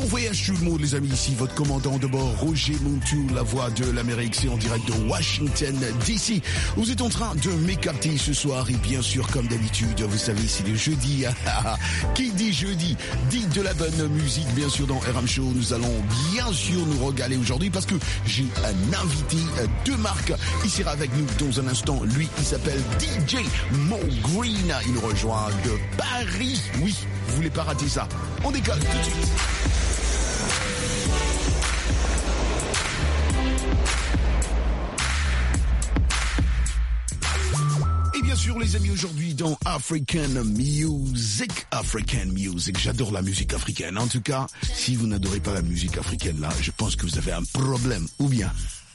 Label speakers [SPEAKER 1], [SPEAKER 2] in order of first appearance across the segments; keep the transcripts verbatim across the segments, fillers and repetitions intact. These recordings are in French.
[SPEAKER 1] voyage tout le monde les amis, ici votre commandant de bord Roger Montou, la voix de l'Amérique, c'est en direct de Washington D C. Vous êtes en train de m'écarter ce soir et bien sûr comme d'habitude, vous savez c'est le jeudi. Qui dit jeudi dit de la bonne musique. Bien sûr dans R M Show nous allons bien sûr nous régaler aujourd'hui parce que j'ai un invité de marque. Il sera avec nous dans un instant. Lui il s'appelle D J Mo Green. Il nous rejoint de Paris. Oui, vous voulez pas rater ça. On décolle tout de suite. Bien sûr les amis, aujourd'hui dans African Music, African Music, j'adore la musique africaine. En tout cas, si vous n'adorez pas la musique africaine là, je pense que vous avez un problème, ou bien...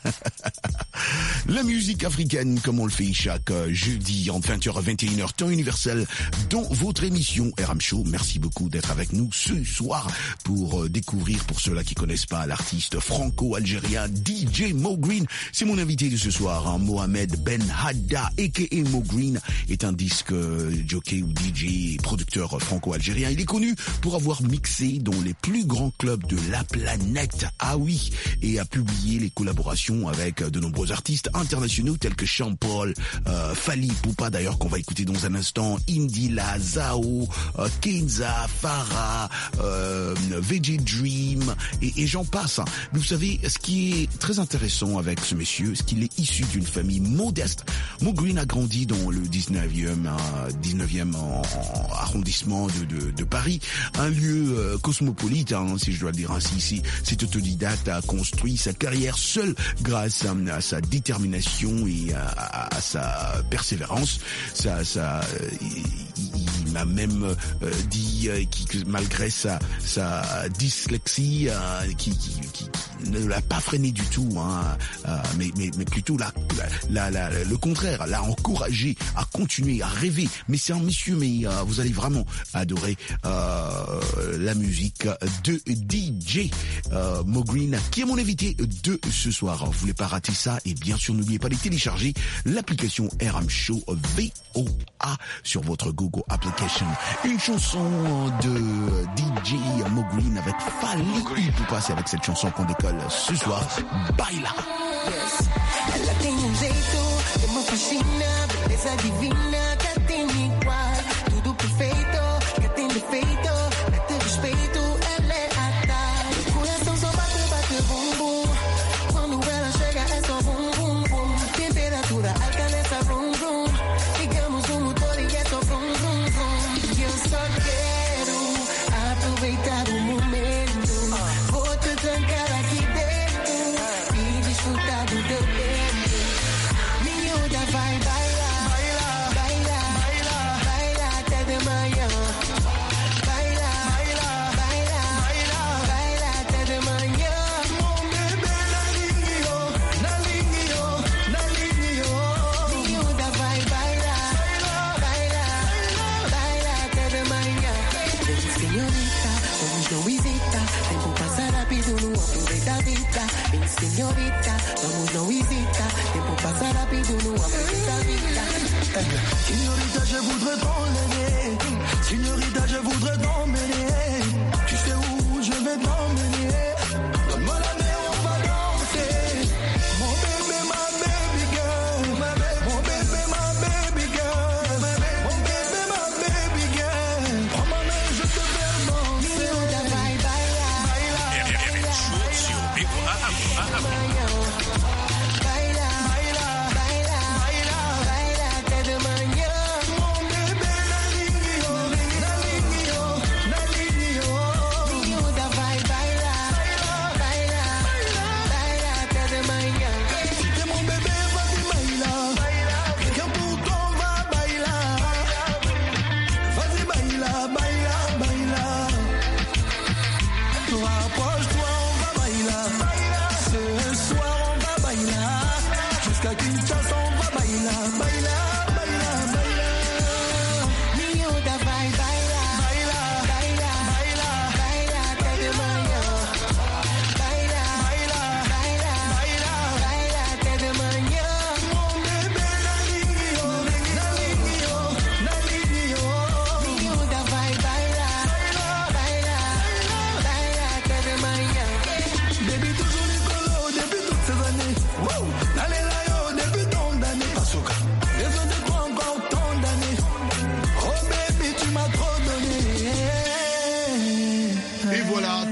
[SPEAKER 1] La musique africaine, comme on le fait chaque jeudi entre vingt heures et vingt et une heures, temps universel, dans votre émission R M Show. Merci beaucoup d'être avec nous ce soir pour découvrir, pour ceux-là qui connaissent pas, l'artiste franco-algérien D J Mo Green. C'est mon invité de ce soir, hein, Mohamed Ben Hadda, aka Mo Green, est un disque jockey ou D J, producteur franco-algérien. Il est connu pour avoir mixé dans les plus grands clubs de la planète. Ah oui, et a publié les collaborations avec de nombreux artistes internationaux tels que Sean Paul, euh, Fally Ipupa d'ailleurs qu'on va écouter dans un instant, Indila, Zao, euh, Kenza, Farah, euh, V J Dream et, et j'en passe. Mais vous savez, ce qui est très intéressant avec ce monsieur, c'est qu'il est issu d'une famille modeste. Mo Green a grandi dans le dix-neuvième, euh, dix-neuvième en, en arrondissement de, de, de Paris, un lieu euh, cosmopolite, hein, si je dois le dire ainsi. Ici, cet autodidacte a construit sa carrière seul grâce à, à sa détermination et à, à, à sa persévérance. Ça, ça, euh, il, il m'a même euh, dit euh, que malgré sa, sa dyslexie, euh, qui, qui, qui ne l'a pas freiné du tout, hein, euh, mais, mais, mais plutôt la, la, la, la, le contraire, l'a encouragé à continuer, à rêver. Mais c'est un monsieur, mais euh, vous allez vraiment adorer euh, la musique de D J euh, Mo Green, qui est mon invité de ce soir. Vous voulez pas rater ça, et bien sûr n'oubliez pas de télécharger l'application R M Show V O A sur votre Google Application. Une chanson de D J Mo Green avec Fally Ipupa, c'est avec cette chanson qu'on décolle ce soir. Baila.
[SPEAKER 2] Yes. Ela tem um jeito que me fascina, beleza divina, que tem igual, tudo perfeito, que tem defeito, mete respeito, ela é a tal. O coração só bate, bate, bum, bum. Quando ela chega é só bum, bum, bum. Temperatura alta nessa rum, rum. Ligamos o motor e é só bum, bum, bum. E eu só quero aproveitar o momento. Vou te trancar aqui dentro e desfrutar do teu tempo. Miúda vai bailar, baila, baila, baila, baila até de manhã. Baila, baila, baila, baila, baila até de manhã. Mon bebê na linha, na linha, na linha. Miúda vai bailar, baila, baila até de manhã. Vem senhorita, vamos não hesita. Tempo passa rápido, não aproveita a vida. Vem senhorita, vamos não hesita. Tempo passa rápido, não aproveita a vida. Signorita, je voudrais t'enlever. Signorita, je voudrais t'emmener. Tu sais où je vais t'emmener. Donne-moi la main, on va danser. Mon bébé, ma baby girl. Mon bébé, ma baby girl. Mon bébé, ma baby girl. Prends ma main, je te fais danser. Miúda vai bailar, baila,
[SPEAKER 3] Sur V O A.
[SPEAKER 2] baila, baila, baila, baila até de manhã. Mon bébé na linha, na linha, na linha.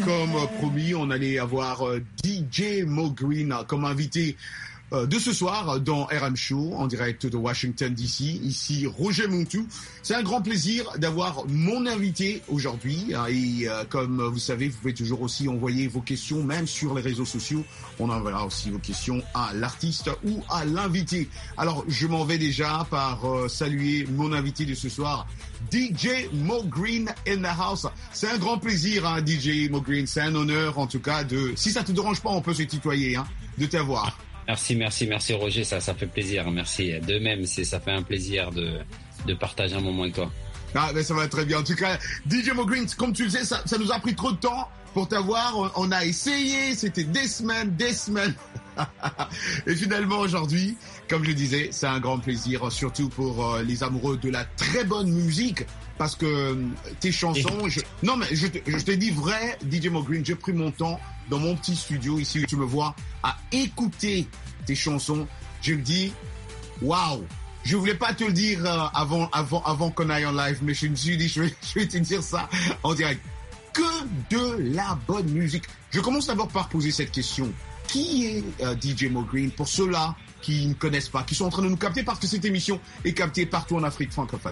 [SPEAKER 1] comme promis, on allait avoir D J Mo Green comme invité de ce soir dans R M Show en direct de Washington D C. Ici Roger Montou. C'est un grand plaisir d'avoir mon invité aujourd'hui et euh, comme vous savez, vous pouvez toujours aussi envoyer vos questions même sur les réseaux sociaux. On enverra aussi vos questions à l'artiste ou à l'invité. Alors je m'en vais déjà par euh, saluer mon invité de ce soir, D J Mo Green in the house. C'est un grand plaisir, hein, D J Mo Green. C'est un honneur en tout cas de, si ça te dérange pas, on peut se tutoyer, hein, de t'avoir.
[SPEAKER 3] Merci, merci, merci Roger, ça, ça fait plaisir, merci. De même, c'est, ça fait un plaisir de, de partager un moment avec toi.
[SPEAKER 1] Ah, ben ça va très bien. En tout cas, D J Mo Green, comme tu le sais, ça, ça nous a pris trop de temps pour t'avoir. On, on a essayé, c'était des semaines, des semaines. Et finalement, aujourd'hui, comme je le disais, c'est un grand plaisir, surtout pour euh, les amoureux de la très bonne musique. Parce que euh, tes chansons... Je... Non, mais je, te, je t'ai dit vrai, D J Mo Green, j'ai pris mon temps dans mon petit studio, ici où tu me vois, à écouter tes chansons. Je me dis, waouh! Je voulais pas te le dire euh, avant, avant, avant qu'on aille en live, mais je me suis dit, je vais, je vais te dire ça en direct. Que de la bonne musique. Je commence d'abord par poser cette question. Qui est euh, D J Mo Green pour ceux-là qui ne connaissent pas, qui sont en train de nous capter parce que cette émission est captée partout en Afrique francophone?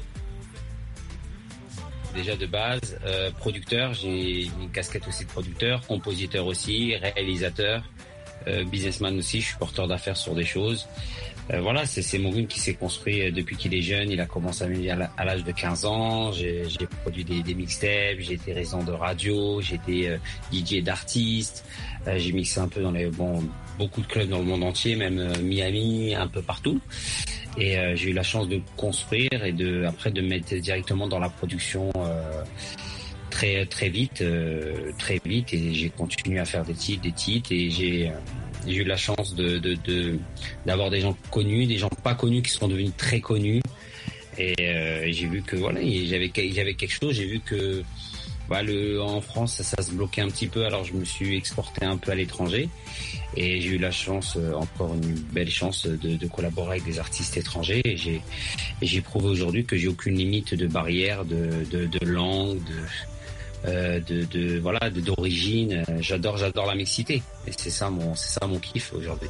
[SPEAKER 3] Déjà de base, euh, producteur, j'ai une casquette aussi de producteur, compositeur aussi, réalisateur, euh, businessman aussi, je suis porteur d'affaires sur des choses. Euh, voilà, c'est, c'est Mo Green qui s'est construit depuis qu'il est jeune, il a commencé à m'aider à l'âge de quinze ans, j'ai, j'ai produit des, des mixtapes, j'ai été résident de radio, j'ai été euh, D J d'artistes, euh, j'ai mixé un peu dans les, bon, beaucoup de clubs dans le monde entier, même euh, Miami, un peu partout. Et euh, j'ai eu la chance de construire et de après de me mettre directement dans la production euh, très très vite, euh, très vite. Et j'ai continué à faire des titres, des titres. Et j'ai, euh, j'ai eu la chance de, de, de d'avoir des gens connus, des gens pas connus qui sont devenus très connus. Et euh, j'ai vu que voilà, j'avais j'avais quelque chose. J'ai vu que bah, le, en France, ça, ça se bloquait un petit peu. Alors je me suis exporté un peu à l'étranger. Et j'ai eu la chance, euh, encore une belle chance, de, de collaborer avec des artistes étrangers. Et j'ai, et j'ai prouvé aujourd'hui que j'ai aucune limite de barrière, de, de, de langue, de, euh, de, de voilà, de, d'origine. J'adore, j'adore la mixité. Et c'est ça mon, c'est ça mon kiff aujourd'hui.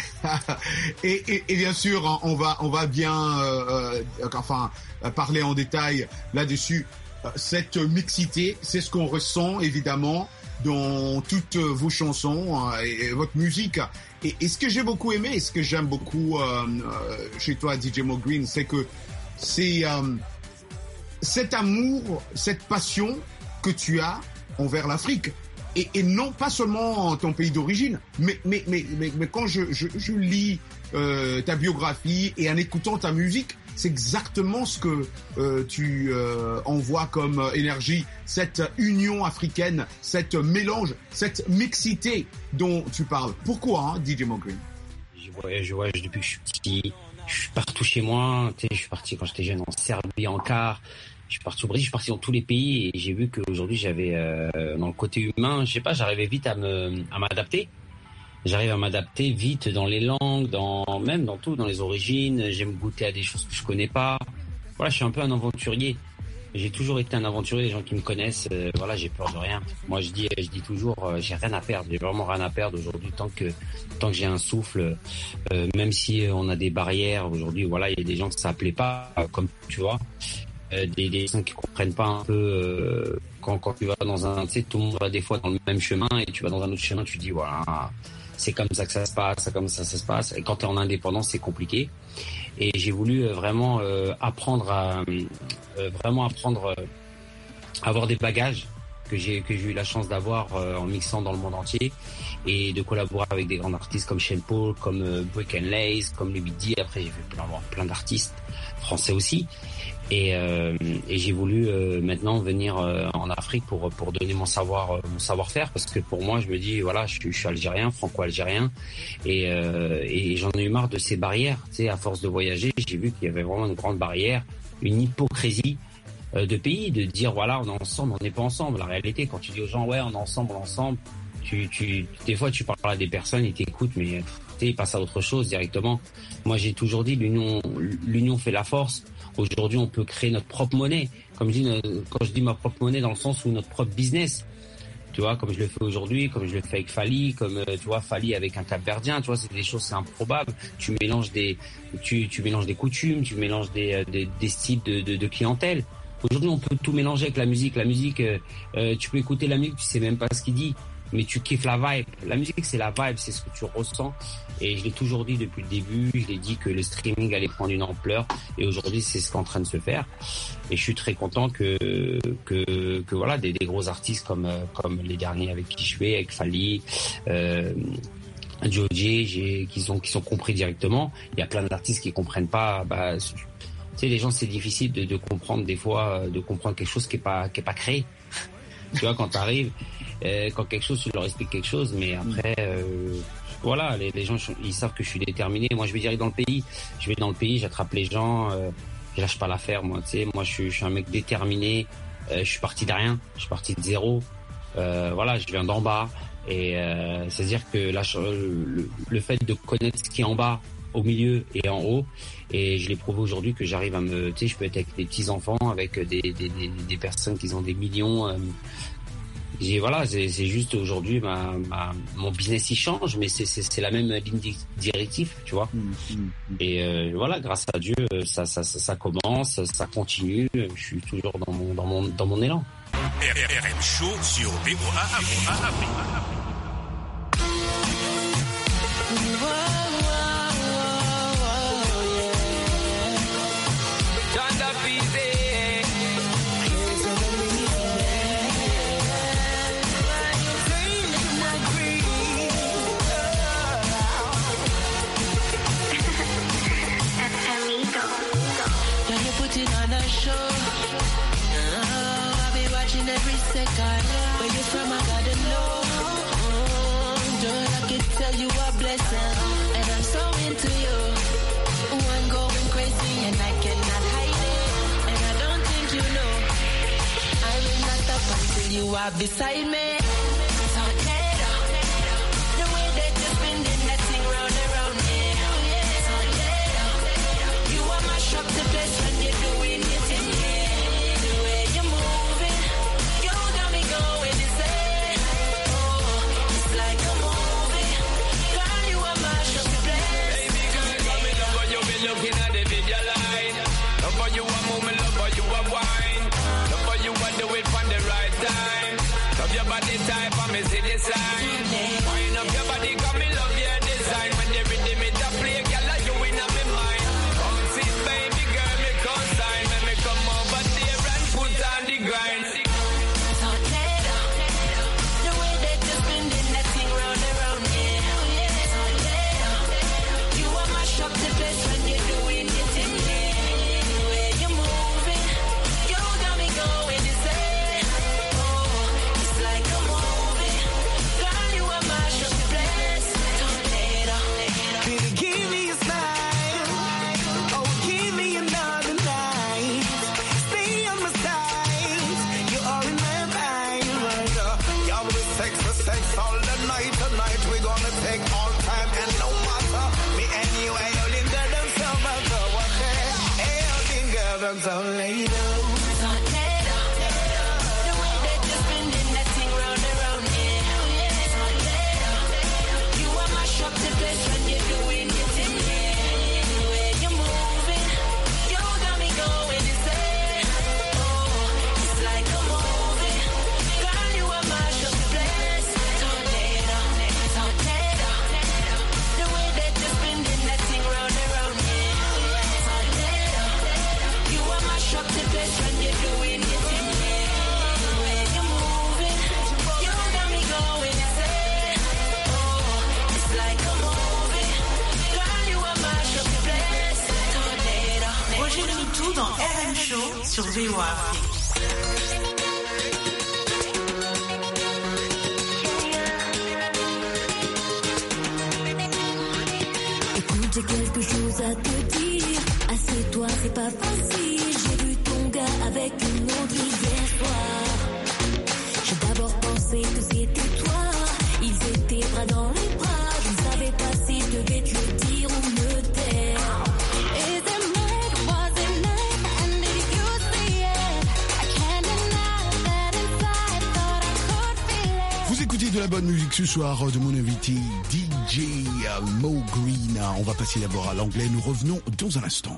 [SPEAKER 1] et, et, et bien sûr, on va, on va bien, euh, euh, enfin, parler en détail là-dessus. Cette mixité, c'est ce qu'on ressent évidemment dans toutes vos chansons et votre musique. Et, et ce que j'ai beaucoup aimé, et ce que j'aime beaucoup euh, chez toi, D J Mo Green, c'est que c'est euh, cet amour, cette passion que tu as envers l'Afrique. Et, et non pas seulement en ton pays d'origine, mais, mais, mais, mais, mais quand je, je, je lis euh, ta biographie et en écoutant ta musique, c'est exactement ce que euh, tu euh, envoies comme euh, énergie, cette union africaine, cette mélange, cette mixité dont tu parles. Pourquoi, hein, D J Mo Green?
[SPEAKER 3] Je voyage, je voyage depuis que je suis petit, je suis partout chez moi. Tu sais, je suis parti quand j'étais jeune en Serbie, en quart. Je suis parti au Brésil, je suis parti dans tous les pays et j'ai vu qu'aujourd'hui j'avais euh, dans le côté humain, je sais pas, j'arrivais vite à me à m'adapter. J'arrive à m'adapter vite dans les langues, dans même dans tout, dans les origines. J'aime goûter à des choses que je connais pas. Voilà, je suis un peu un aventurier. J'ai toujours été un aventurier. Les gens qui me connaissent, euh, voilà, j'ai peur de rien. Moi, je dis, je dis toujours, euh, j'ai rien à perdre. J'ai vraiment rien à perdre aujourd'hui tant que tant que j'ai un souffle. Euh, même si on a des barrières aujourd'hui, voilà, il y a des gens que ça plaît pas, euh, comme tu vois. Euh, des, des gens qui comprennent pas un peu euh, quand quand tu vas dans un, tu sais, tout le monde va des fois dans le même chemin et tu vas dans un autre chemin, tu dis voilà. C'est comme ça que ça se passe, c'est comme ça que ça se passe. Et quand tu es en indépendance, c'est compliqué. Et j'ai voulu vraiment euh, apprendre à euh, vraiment apprendre euh, à avoir des bagages que j'ai que j'ai eu la chance d'avoir euh, en mixant dans le monde entier et de collaborer avec des grands artistes comme Sean Paul, comme euh, Brick and Lace, comme Louis D. Après, j'ai vu plein plein d'artistes français aussi. Et, euh, et j'ai voulu euh, maintenant venir euh, en Afrique pour pour donner mon savoir euh, mon savoir-faire parce que pour moi je me dis voilà je suis, je suis algérien franco-algérien et euh, et j'en ai eu marre de ces barrières, tu sais, à force de voyager j'ai vu qu'il y avait vraiment une grande barrière, une hypocrisie euh, de pays, de dire voilà on est ensemble, on n'est pas ensemble. La réalité quand tu dis aux gens ouais on est ensemble, on est ensemble, tu tu des fois tu parles à des personnes ils t'écoutent mais tu sais ils passent à autre chose directement. Moi j'ai toujours dit l'union l'union fait la force. Aujourd'hui, on peut créer notre propre monnaie. Comme je dis, quand je dis ma propre monnaie, dans le sens où notre propre business. Tu vois, comme je le fais aujourd'hui, comme je le fais avec Fally, comme euh, tu vois Fally avec un Cap-Verdien, tu vois, c'est des choses, c'est improbable. Tu mélanges des, tu, tu mélanges des coutumes, tu mélanges des, euh, des, des styles de, de, de clientèle. Aujourd'hui, on peut tout mélanger avec la musique. La musique, euh, euh, tu peux écouter la musique, tu sais même pas ce qu'il dit, mais tu kiffes la vibe. La musique, c'est la vibe, c'est ce que tu ressens. Et je l'ai toujours dit depuis le début, je l'ai dit que le streaming allait prendre une ampleur. Et aujourd'hui, c'est ce qui est en train de se faire. Et je suis très content que que, que voilà, des, des gros artistes comme comme les derniers avec qui je fais, avec Fally, euh, Joji, j'ai qui sont qui sont compris directement. Il y a plein d'artistes qui comprennent pas. Bah, tu sais, les gens, c'est difficile de, de comprendre des fois, de comprendre quelque chose qui est pas qui est pas créé. Tu vois, quand t'arrives, euh, quand quelque chose, tu leur expliques quelque chose, mais après, euh, voilà, les, les gens, ils savent que je suis déterminé. Moi, je vais direct dans le pays. Je vais dans le pays, j'attrape les gens, euh, je lâche pas l'affaire, moi, tu sais. Moi, je suis, je suis un mec déterminé. Euh, je suis parti de rien, je suis parti de zéro. Euh, voilà, je viens d'en bas. Et euh, c'est-à-dire que là, le, le fait de connaître ce qui est en bas, au milieu et en haut, et je l'ai prouvé aujourd'hui que j'arrive à me, tu sais, je peux être avec des petits enfants, avec des des des, des personnes qui ont des millions. Euh, j'ai voilà, c'est, c'est juste aujourd'hui ma, ma mon business il change, mais c'est c'est c'est la même ligne directive, tu vois. Mmh, mmh. Et euh, voilà, grâce à Dieu, ça ça ça, ça commence, ça continue. Je suis toujours dans mon dans mon dans mon élan.
[SPEAKER 4] R M Show sur V O A Afrique.
[SPEAKER 2] Every second, where you from, I gotta know. Mm, girl, I can tell you a blessing, and I'm so into you. I'm going crazy, and I cannot hide it. And I don't think you know, I will not stop until you are beside me. Tornado, the way that you're spinning that thing round and round me. Tornado, you are my shock to place when you're doing it in me. The way you're moving.
[SPEAKER 5] Looking at the video line, love how you are moving, love how you are wine, love how you are do it from the right time. Love your body type, I me see the sign. Wind up your body, got me love your design. When the rhythm it a play, girl, like you in my mind. Come see, baby girl, me consign. When me come over there and put on the grind.
[SPEAKER 2] Tornado, the way that you're spinning that thing round and round me. Tornado, you are my shock to place when you're doing it in me. The way you're moving, you got me going insane. Oh, it's like a movie. Girl, you are my shock to place. Tornado,
[SPEAKER 6] Baby, give me a smile. Oh, give me another night. Stay on my side. You are in my mind. Right up. Y'all with sex for sex all the night. Tonight we gonna take all time and no matter. Me and you ain't holding girl them so much. What the hell? Holding girl them so later.
[SPEAKER 2] tornado, the way that you're spinning that thing round and round me. Tornado, you are my shock to place when you're doing it in me. The way you're moving, you got me going insane. Oh, it's like a movie. Girl, you are my shock to place. Tornado, tornado, the way that you're spinning that thing round and round me. Tornado, you are my shock to place when you're doing it in me. The way you're moving, you got me going insane. Oh, it's like a movie. Girl, you are my shock to place. Tornado.
[SPEAKER 7] Roger Mitou dans R M Show sur V O A Afrique.
[SPEAKER 8] Écoute, j'ai quelque chose à te dire. Assieds-toi, c'est pas facile. J'ai vu ton gars avec une autre hier soir. J'ai d'abord pensé que c'était toi. Ils étaient bras dans les bras. Je ne savais pas si je devais te le dire ou me taire. Is it night? Was it night? And did you see it? I can't deny that inside thought I could feel it.
[SPEAKER 1] Vous écoutez de la bonne musique ce soir de mon invité D J Mo Green. On va passer d'abord à l'anglais. Nous revenons dans un instant.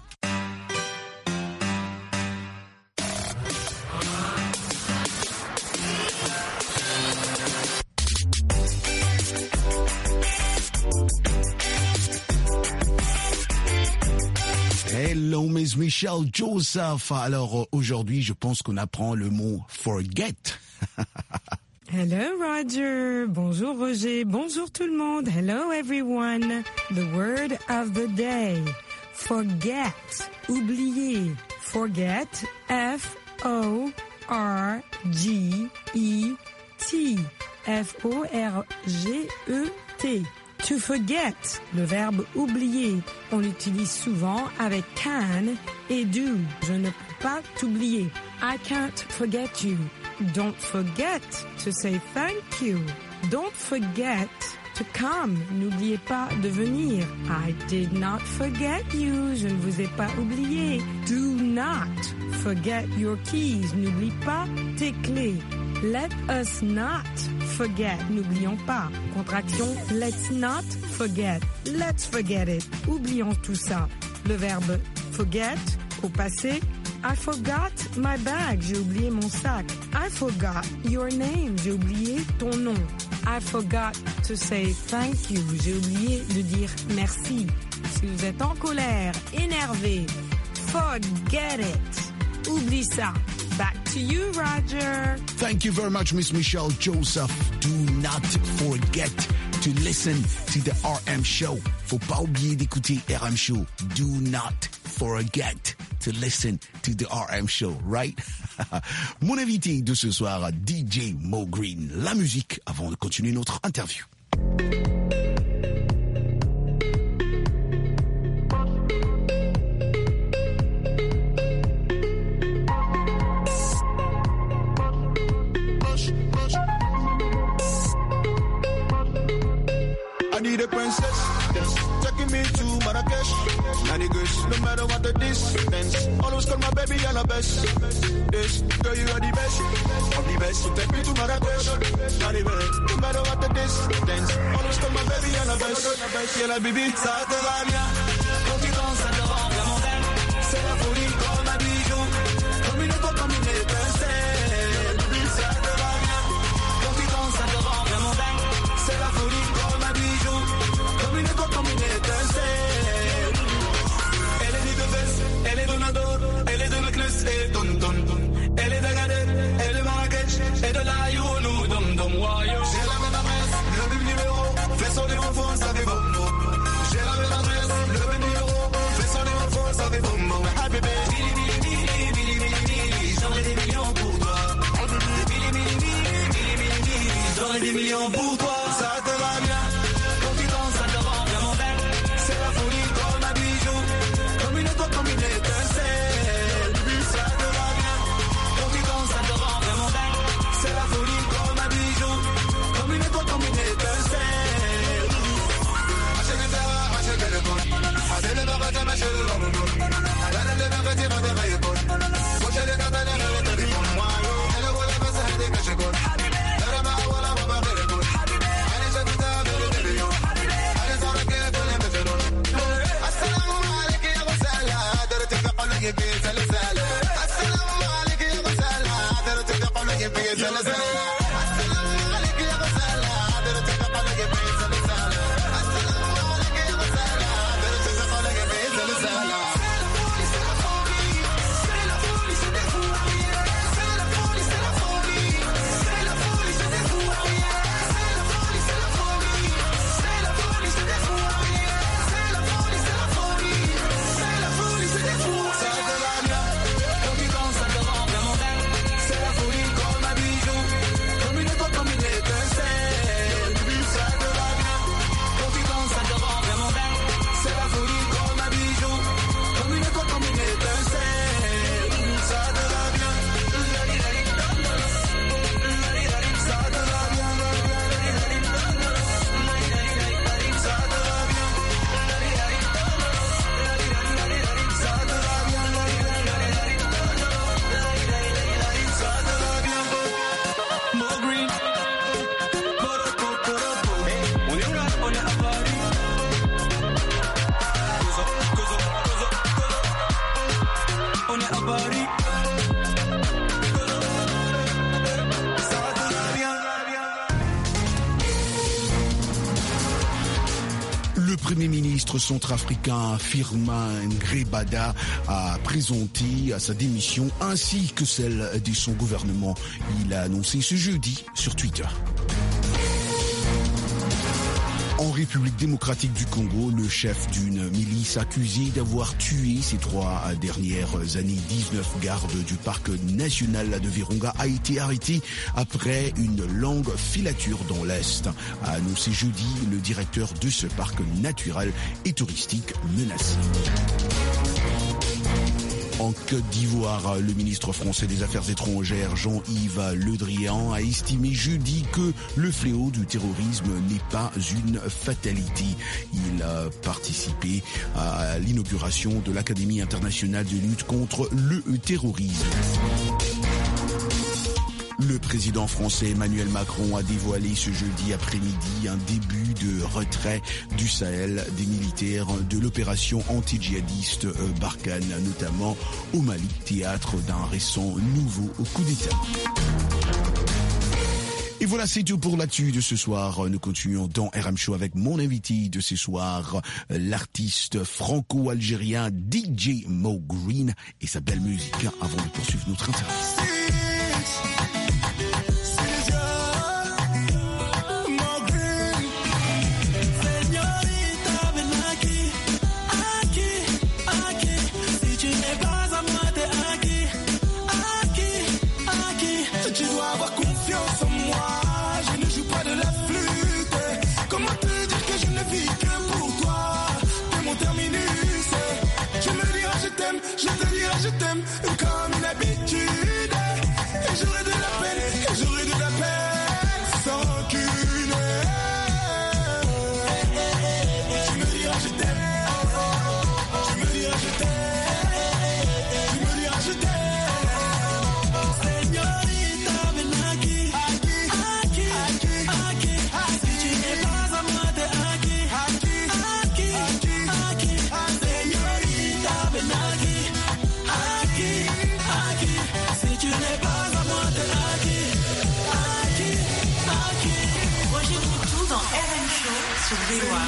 [SPEAKER 1] Hello, Miss Michelle Joseph. Alors aujourd'hui, je pense qu'on apprend le mot forget.
[SPEAKER 9] Hello Roger, bonjour Roger, bonjour tout le monde. Hello everyone. The word of the day. Forget, oublier. Forget, F O R G E T. F O R G E T. To forget, le verbe oublier. On l'utilise souvent avec can et do. Je ne peux pas t'oublier. I can't forget you. Don't forget to say thank you. Don't forget to come. N'oubliez pas de venir. I did not forget you. Je ne vous ai pas oublié. Do not forget your keys. N'oublie pas tes clés. Let us not forget. N'oublions pas. Contraction let's not forget. Let's forget it. Oublions tout ça. Le verbe forget au passé. I forgot my bag. J'ai oublié mon sac. I forgot your name. J'ai oublié ton nom. I forgot to say thank you. J'ai oublié de dire merci. Si vous êtes en colère, énervé, forget it. Oublie ça. Back to you, Roger.
[SPEAKER 1] Thank you very much, Miss Michelle Joseph. Do not forget to listen to the R M Show. Faut pas oublier d'écouter R M Show. Do not forget to listen to the R M Show, right? Mon invité de ce soir, D J Mo Green. La musique avant de continuer notre interview.
[SPEAKER 10] I need a princess that's taking me to Marrakesh. And it goes, no matter what the distance. Always call my baby all the best. This girl, you are the best. I'm the best. So take me to Marrakesh. And it goes, no matter what the distance. Always call my baby all the best. Yeah, la baby, ça te va bien. Confidence, ça te rend vraiment dingue. C'est la folie comme un bijou. Comme une étoile, comme une étincelle. Ça te va bien. Confidence, ça te rend vraiment dingue. C'est la folie comme un bijou. Comme une étoile, comme une étincelle. Elle est de Vest, elle est de Nador, elle est de Necklace et Ton Ton. Elle est d'Agadir, elle est de Marrakech, et de la Younou, Dom Dom Wayo. J'ai la même adresse, le même numéro, fais son numéro, ça fait bon mot. J'ai la même adresse, le même numéro, fais son numéro, ça fait bon mot. Ah bébé, Billy Billy Billy Billy Billy Billy, j'aurai des millions pour toi. Billy Billy Billy Billy Billy Billy, j'aurai des millions pour toi. Ça te va bien, confidence, ça te rend vraiment dingue. C'est la folie comme un bijou, comme une étoile, comme une étincelle. Ça te va bien, confidence, ça te rend vraiment dingue. C'est la folie comme un bijou, comme une étoile, comme une étincelle. Achète le terrain, achète le téléphone. Achète le barbata, achète le barbata. Achète le barbata, achète le téléphone. Achète le barbata, achète le téléphone. Moi, yo, elle est où la base, elle est cachée, quoi. Elle est ma, voilà, ma, ma, elle est quoi. Elle est chez Vita, elle est
[SPEAKER 1] Premier ministre centrafricain Firmin Ngrebada a présenté sa démission ainsi que celle de son gouvernement. Il a annoncé ce jeudi sur Twitter. En République démocratique du Congo, le chef d'une milice accusé d'avoir tué ces trois dernières années dix-neuf gardes du parc national de Virunga a été arrêté après une longue filature dans l'Est, a annoncé jeudi le directeur de ce parc naturel et touristique menacé. En Côte d'Ivoire, le ministre français des Affaires étrangères Jean-Yves Le Drian a estimé jeudi que le fléau du terrorisme n'est pas une fatalité. Il a participé à l'inauguration de l'Académie internationale de lutte contre le terrorisme. Le président français Emmanuel Macron a dévoilé ce jeudi après-midi un début de retrait du Sahel des militaires de l'opération anti-djihadiste Barkhane, notamment au Mali, théâtre d'un récent nouveau coup d'État. Et voilà, c'est tout pour l'actu de ce soir. Nous continuons dans R M Show avec mon invité de ce soir, l'artiste franco-algérien D J Mo Green et sa belle musique, avant de poursuivre notre interview.
[SPEAKER 10] Je te dirai je t'aime comme une habitude. Et j'aurai de la peine, et j'aurai de la peine sans qu'une. Tu me diras je t'aime. Tu me diras je t'aime. Tu me diras je t'aime. Señorita, ven aquí. Aquí, aquí, aquí, aquí. Si tu n'es pas à moi, t'es aquí. Aquí, aquí, aquí, aquí. Señorita, ven aquí. Si tu n'es pas à moi, t'es acquis, acquis, acquis.
[SPEAKER 7] Moi j'écoute tout dans R M Show sur V O A.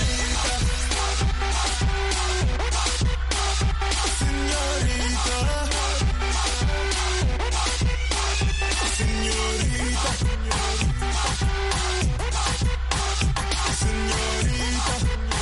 [SPEAKER 10] Señorita, señorita, señorita,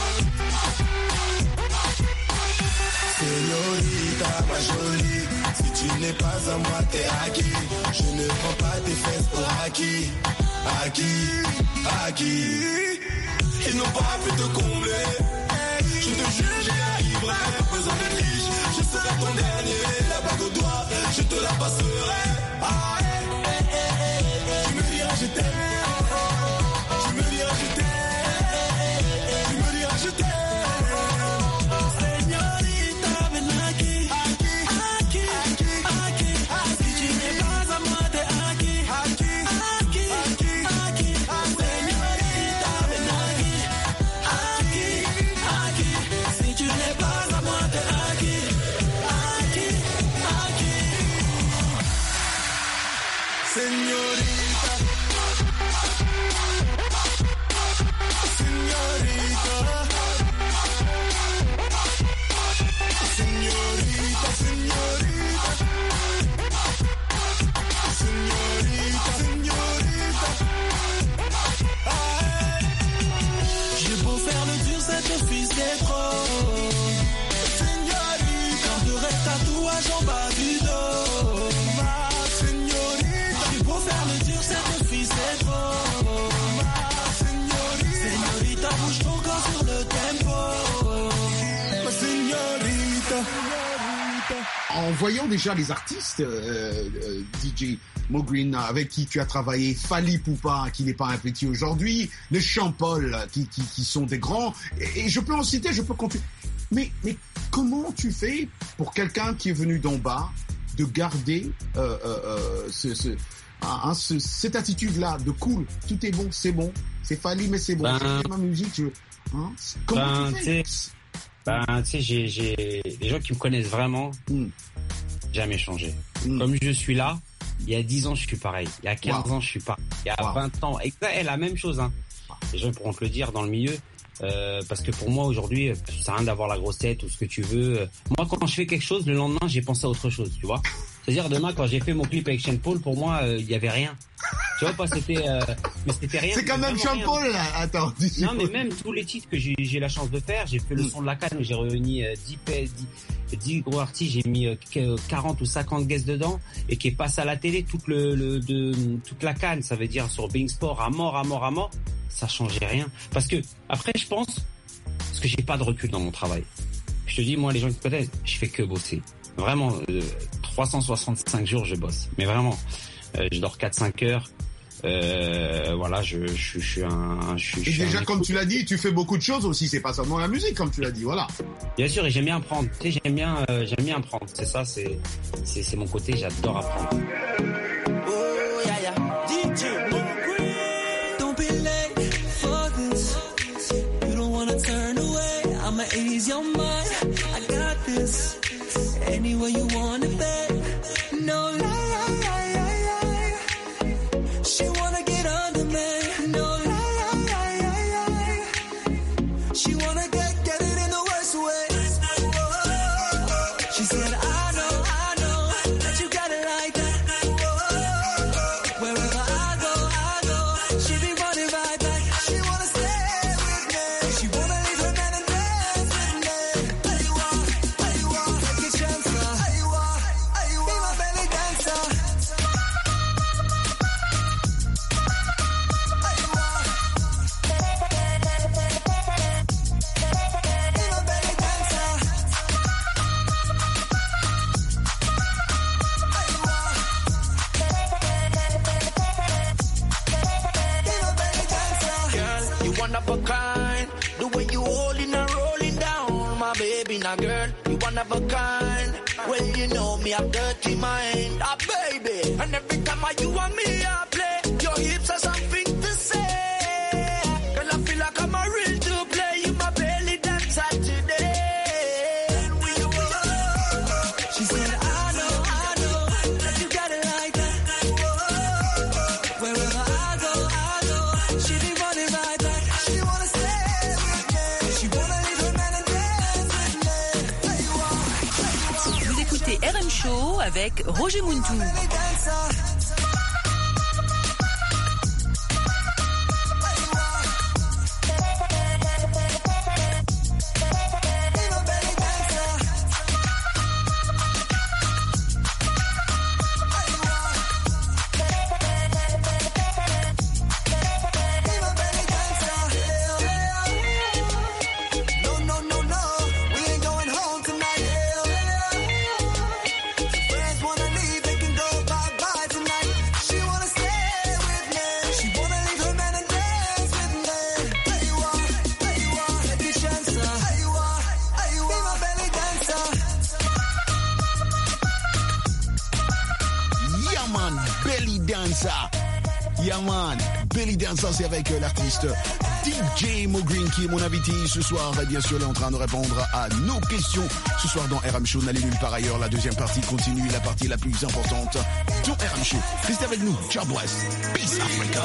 [SPEAKER 10] señorita, ma jolie. Si tu n'es pas à moi, t'es acquis. Je ne prends pas tes fesses pour acquis. Acquis, acquis. Ils n'ont pas pu te combler. Je te jure, j'y arriverai. Besoin de riche, je serai ton dernier. La bague au doigt, je te la passerai. Ah, hey, hey, hey, hey. Tu me diras je t'aime. Tu me diras je t'aime. Tu me diras je t'aime.
[SPEAKER 1] En voyant déjà les artistes, euh, euh, D J Mo Green, avec qui tu as travaillé, Fally Ipupa, qui n'est pas un petit aujourd'hui, les Champol, qui, qui, qui sont des grands, et, et je peux en citer, je peux continuer. Mais, mais comment tu fais pour quelqu'un qui est venu d'en bas de garder euh, euh, ce, ce, hein, ce, cette attitude-là de cool, tout est bon, c'est bon, c'est Fally mais c'est bon, ben, c'est ma musique, je, hein, comment ben, tu fais?
[SPEAKER 3] Ben, tu sais, j'ai, j'ai, les gens qui me connaissent vraiment, mm. jamais changé. Mm. Comme je suis là, il y a dix ans, je suis pareil. Il y a quinze wow. ans, je suis pareil. Il y a wow. vingt ans, et la même chose, hein. Les gens pourront te le dire dans le milieu. Euh, parce que pour moi aujourd'hui, ça sert à rien d'avoir la grosse tête ou ce que tu veux. Moi, quand je fais quelque chose, le lendemain, j'ai pensé à autre chose, tu vois. C'est-à-dire demain, quand j'ai fait mon clip avec Sean Paul, pour moi, il euh, y avait rien. Tu vois pas, c'était, euh, mais c'était rien.
[SPEAKER 1] C'est quand même Sean Paul là. Attends.
[SPEAKER 3] Non, mais même tous les titres que j'ai, j'ai la chance de faire, j'ai fait le son de la canne où j'ai réuni euh, dix, dix, dix gros artistes, j'ai mis euh, quarante ou cinquante guests dedans et qui est passé à la télé toute le, le de toute la canne. Ça veut dire sur Being Sport à mort, à mort, à mort. Ça changeait rien. Parce que après, je pense, parce que j'ai pas de recul dans mon travail. Je te dis, moi, les gens qui me connaissent, je fais que bosser. Vraiment, euh, trois cent soixante-cinq jours, je bosse. Mais vraiment, euh, je dors quatre cinq heures. Euh, voilà, je, je, je suis un... Je,
[SPEAKER 1] et
[SPEAKER 3] je suis
[SPEAKER 1] déjà,
[SPEAKER 3] un
[SPEAKER 1] comme tu l'as dit, tu fais beaucoup de choses aussi. C'est pas seulement la musique, comme tu l'as dit, voilà.
[SPEAKER 3] Bien sûr, et j'aime bien apprendre. Tu sais, j'aime bien, euh, j'aime bien apprendre. C'est ça, c'est, c'est, c'est mon côté, j'adore apprendre.
[SPEAKER 6] Oh, yeah, yeah. D J, don't be late for this. You don't wanna turn away. I'ma ease your mind. I got this. Anywhere you want it, babe. No lie, lie, lie, lie, lie. She wanna get under me. No lie, lie, lie, lie, lie. She wanna get, get it in the worst way. She said, I know, I know that you got it like that. Wherever I go, I go. She be running right back. She wanna stay with me. She wanna leave her man and dance with me. There you are, there you are. Take a chance, there you are, there you are. Be my belly dancer. There you are. Be my belly dancer. Girl, you one of a kind. The way you holding and rolling down, my baby, now girl, you one of a kind. Well, you know me, I'm dirty mind, ah baby. And every time I you and me, I play. Your hips are something to say. Girl, I feel like I'm a real to play. You my belly dancer today. She said, I know, I know that you got it like that. Wherever I go, I go. She be running right back. She wanna stay with me. She wanna leave her man and dance with me. There you are.
[SPEAKER 11] Vous écoutez R M Show avec Roger Muntou.
[SPEAKER 6] Belly dancer. No, no, no, no, we ain't going home tonight. Friends wanna leave, they can go bye-bye tonight. She wanna stay with me. She wanna leave her man and dance with me. There you are, there you are, take a chance. There you are, there you are, be my belly dancer.
[SPEAKER 1] Yeah man, Belly Dancer. Yeah man, Belly Dancer, c'est avec euh, l'artiste D J Mo Green qui est mon invité ce soir. Et bien sûr, il est en train de répondre à nos questions ce soir dans R M Show. N'allez nulle part ailleurs. La deuxième partie continue, la partie la plus importante dans R M Show. Restez avec nous. Ciao, bless. Peace Africa.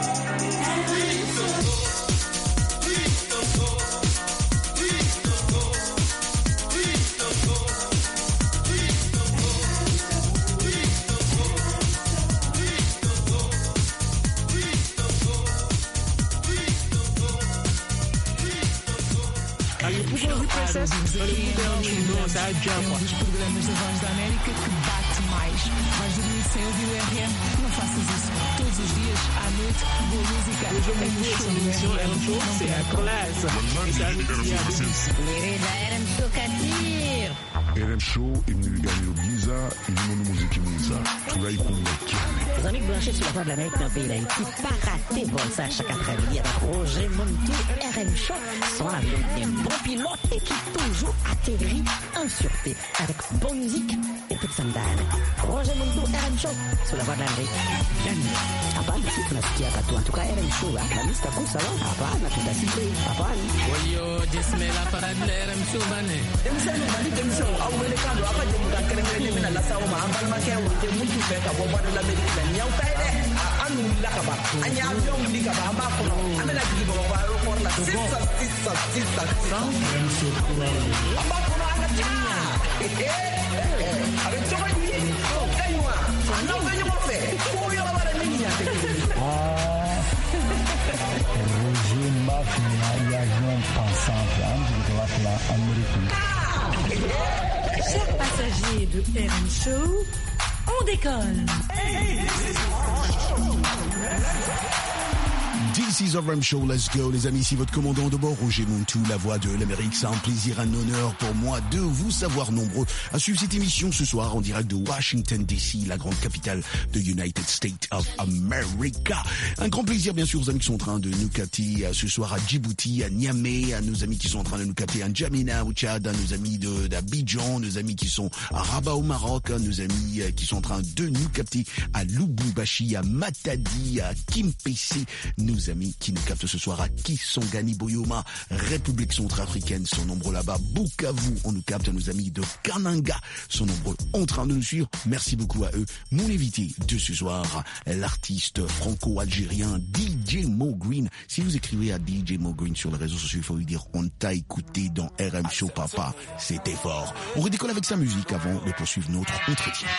[SPEAKER 12] Princess, olha o modelo nossa, a Java. Um dos programas da Voz da América que bate mais. Vais dormir sem ouvir o R M? Não faças isso. Todos os dias, à noite, boa música.
[SPEAKER 13] Hoje eu me show, é um show, c'est a classe.
[SPEAKER 14] R M Show Katir.
[SPEAKER 15] R M Show imniliganyo giza ilimono muziki mwiza tunaikumba kyane.
[SPEAKER 14] Les amis branchés sur la Voix de l'Amérique dans le pays d'Haïti, pas rater vol ça chaque après-midi avec Roger Muntou. R M Show sont avec des bons pilotes et qui toujours atterrit en sûreté avec bonne musique et toute sandale. Roger Muntou, R M Show sur la Voix de l'Amérique. Hapana, si tunasikia hapa tu. En tout cas, R M Show, Atlanta kusawa. Hapana, tutasikia. Hapana.
[SPEAKER 13] Oyo, jismela para R M Show bane.
[SPEAKER 16] Emsani mali demso awele kando apa jemuka keremele mina la sawo ma ambal ma kewo te mutu fe ka bobo de l'Amérique la nyaw kay de anu la ka ba anya avion li ka ba ma ko amela gi bo ba ro for la sisa sisa sisa ambapo naangalia alichoka ni kaiwa na wenye mwafe huyo mara nini yake
[SPEAKER 17] Roger Mafia y a un pensant de la américaine.
[SPEAKER 9] Chers passagers de R M Show, on décolle.
[SPEAKER 1] This is R M Show, let's go les amis, ici votre commandant de bord Roger Montou, la voix de l'Amérique. C'est un plaisir, un honneur pour moi de vous savoir nombreux à suivre cette émission ce soir en direct de Washington D C, la grande capitale de United States of America. Un grand plaisir bien sûr aux amis qui sont en train de nous capter ce soir à Djibouti, à Niamey, à nos amis qui sont en train de nous capter à N'Djamena au Tchad, à nos amis de d'Abidjan, nos amis qui sont à Rabat au Maroc, à nos amis qui sont en train de nous capter à Lubumbashi, à Matadi, à Kimpese, nos amis qui nous captent ce soir à Kisangani, Boyoma, République centrafricaine, sont nombreux là-bas. Bukavu, on nous capte, à nos amis de Kananga, sont nombreux en train de nous suivre. Merci beaucoup à eux. Mon invité de ce soir, l'artiste franco-algérien D J Mo Green. Si vous écrivez à D J Mo Green sur les réseaux sociaux, il faut lui dire on t'a écouté dans R M Show Papa. C'était fort. On redécolle avec sa musique avant de poursuivre notre entretien.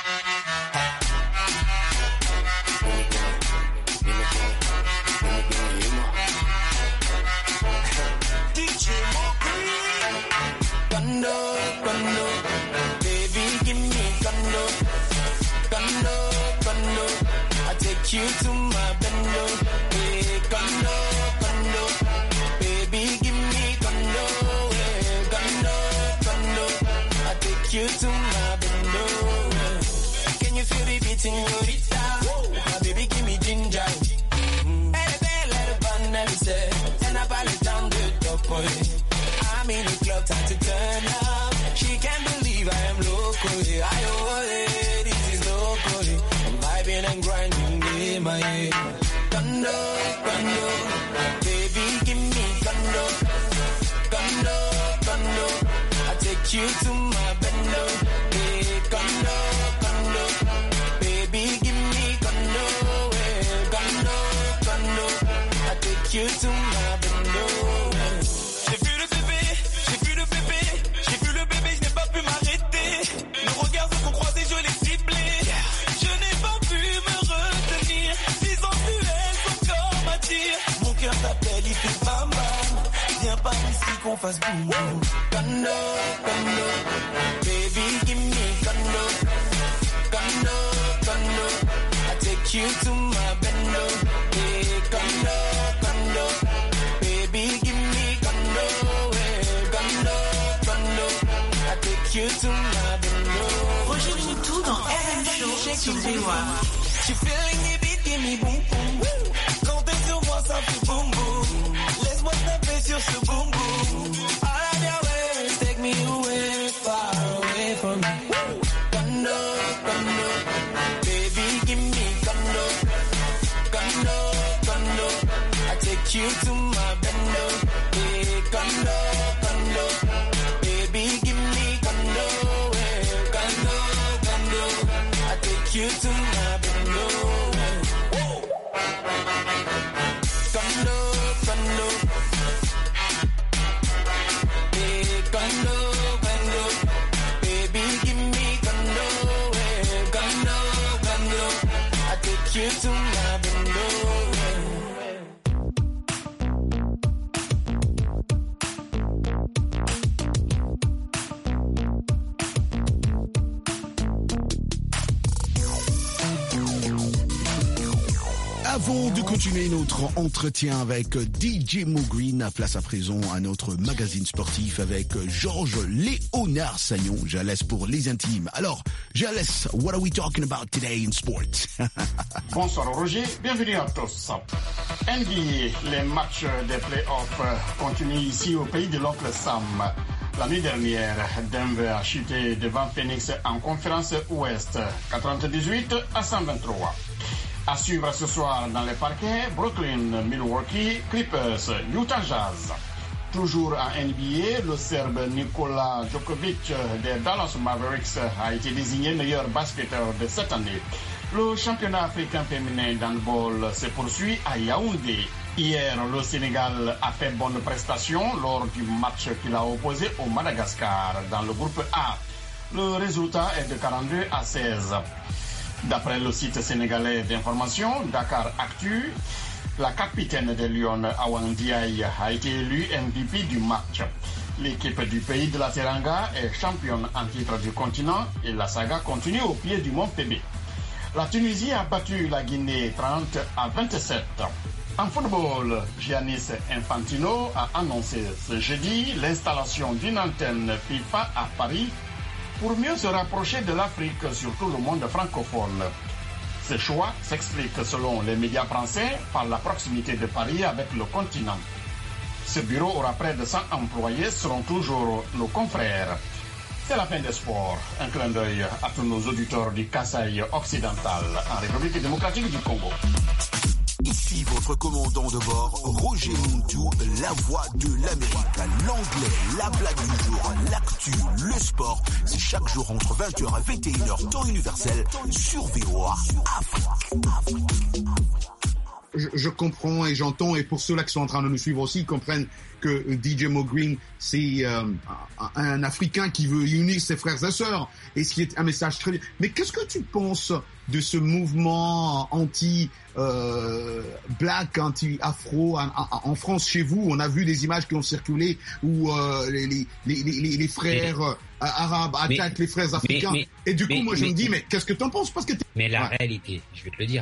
[SPEAKER 6] Condo, condo, baby, give me condo, condo, condo. I take you to my bendo, hey, condo, condo, baby, give me condo, hey, condo, condo. I take you to my bendo. Can you feel the beat in your guitar? My baby, give me ginger. Hey, hey, let it burn, let me say, and I buy it down the top boy. I'm in the club, time to turn up. She can't believe I am local. I owe it, this is local. I'm vibing and grinding in my head. Condo, condo, baby, give me condo. Condo, condo, I take you to my bendo. Hey, condo, condo, baby, give me condo. Hey, condo, condo, I take you to my bendo. Qu'on fasse boum boum. Condo, condo, baby, give me condo. Condo, condo, I take you to my bendo. Hey, condo, condo, baby, give me condo. Hey, condo, condo, I take you to my bendo.
[SPEAKER 7] Roger Montou dans R M Show sur V O A.
[SPEAKER 6] She feeling the beat, give me boum boum. Quand t'es sur moi, ça fait boum boum. Laisse-moi taper sur ce boum boum. You to my bendo, hey, condo, condo, baby, give me condo, hey, condo, condo, I take you to my bendo, Woo. Condo, condo, hey, condo, condo, baby, give me condo, hey, condo, condo, I take you to my bendo.
[SPEAKER 1] Avant de continuer notre entretien avec D J Mo Green, place à présent à notre magazine sportif avec Georges Léonard Sagnon. Jalès pour les intimes. Alors, Jalès, what are we talking about today in sports?
[SPEAKER 18] Bonsoir Roger, bienvenue à tous. N B A, les matchs des playoffs continuent ici au pays de l'oncle Sam. La nuit dernière, Denver a chuté devant Phoenix en conférence Ouest, quatre-vingt-dix-huit à cent vingt-trois. À suivre ce soir dans les parquets, Brooklyn, Milwaukee, Clippers, Utah Jazz. Toujours en N B A, le Serbe Nikola Djokovic des Dallas Mavericks a été désigné meilleur basketteur de cette année. Le championnat africain féminin d'handball se poursuit à Yaoundé. Hier, le Sénégal a fait bonne prestation lors du match qu'il a opposé au Madagascar dans le groupe A. Le résultat est de quarante-deux à seize. D'après le site sénégalais d'information Dakar Actu, la capitaine des Lions, Awa Ndiaye, a été élue M V P du match. L'équipe du pays de la Teranga est championne en titre du continent et la saga continue au pied du Mont Pébé. La Tunisie a battu la Guinée trente à vingt-sept. En football, Giannis Infantino a annoncé ce jeudi l'installation d'une antenne FIFA à Paris pour mieux se rapprocher de l'Afrique, surtout le monde francophone. Ce choix s'explique, selon les médias français, par la proximité de Paris avec le continent. Ce bureau aura près de cent employés, seront toujours nos confrères. C'est la fin des sports. Un clin d'œil à tous nos auditeurs du Kasaï occidental, en République démocratique du Congo.
[SPEAKER 1] Ici votre commandant de bord, Roger Muntu, la voix de l'Amérique, l'anglais, la blague du jour, l'actu, le sport. C'est chaque jour entre vingt heures et vingt et une heures, temps universel, sur V O A Afrique.
[SPEAKER 19] Je, je comprends et j'entends, et pour ceux-là qui sont en train de nous suivre aussi, ils comprennent que D J Mo Green, c'est euh, un Africain qui veut unir ses frères et sœurs, et ce qui est un message très bien. Mais qu'est-ce que tu penses de ce mouvement anti euh, black, anti-afro en, en, en France, chez vous? On a vu des images qui ont circulé où euh, les, les, les, les, les frères mais, euh, arabes attaquent mais, les frères africains. Mais, mais, et du coup, mais, moi, je mais, me dis, mais qu'est-ce que t'en penses? Parce que t'es...
[SPEAKER 3] Mais la
[SPEAKER 19] ouais.
[SPEAKER 3] réalité, je vais te le dire.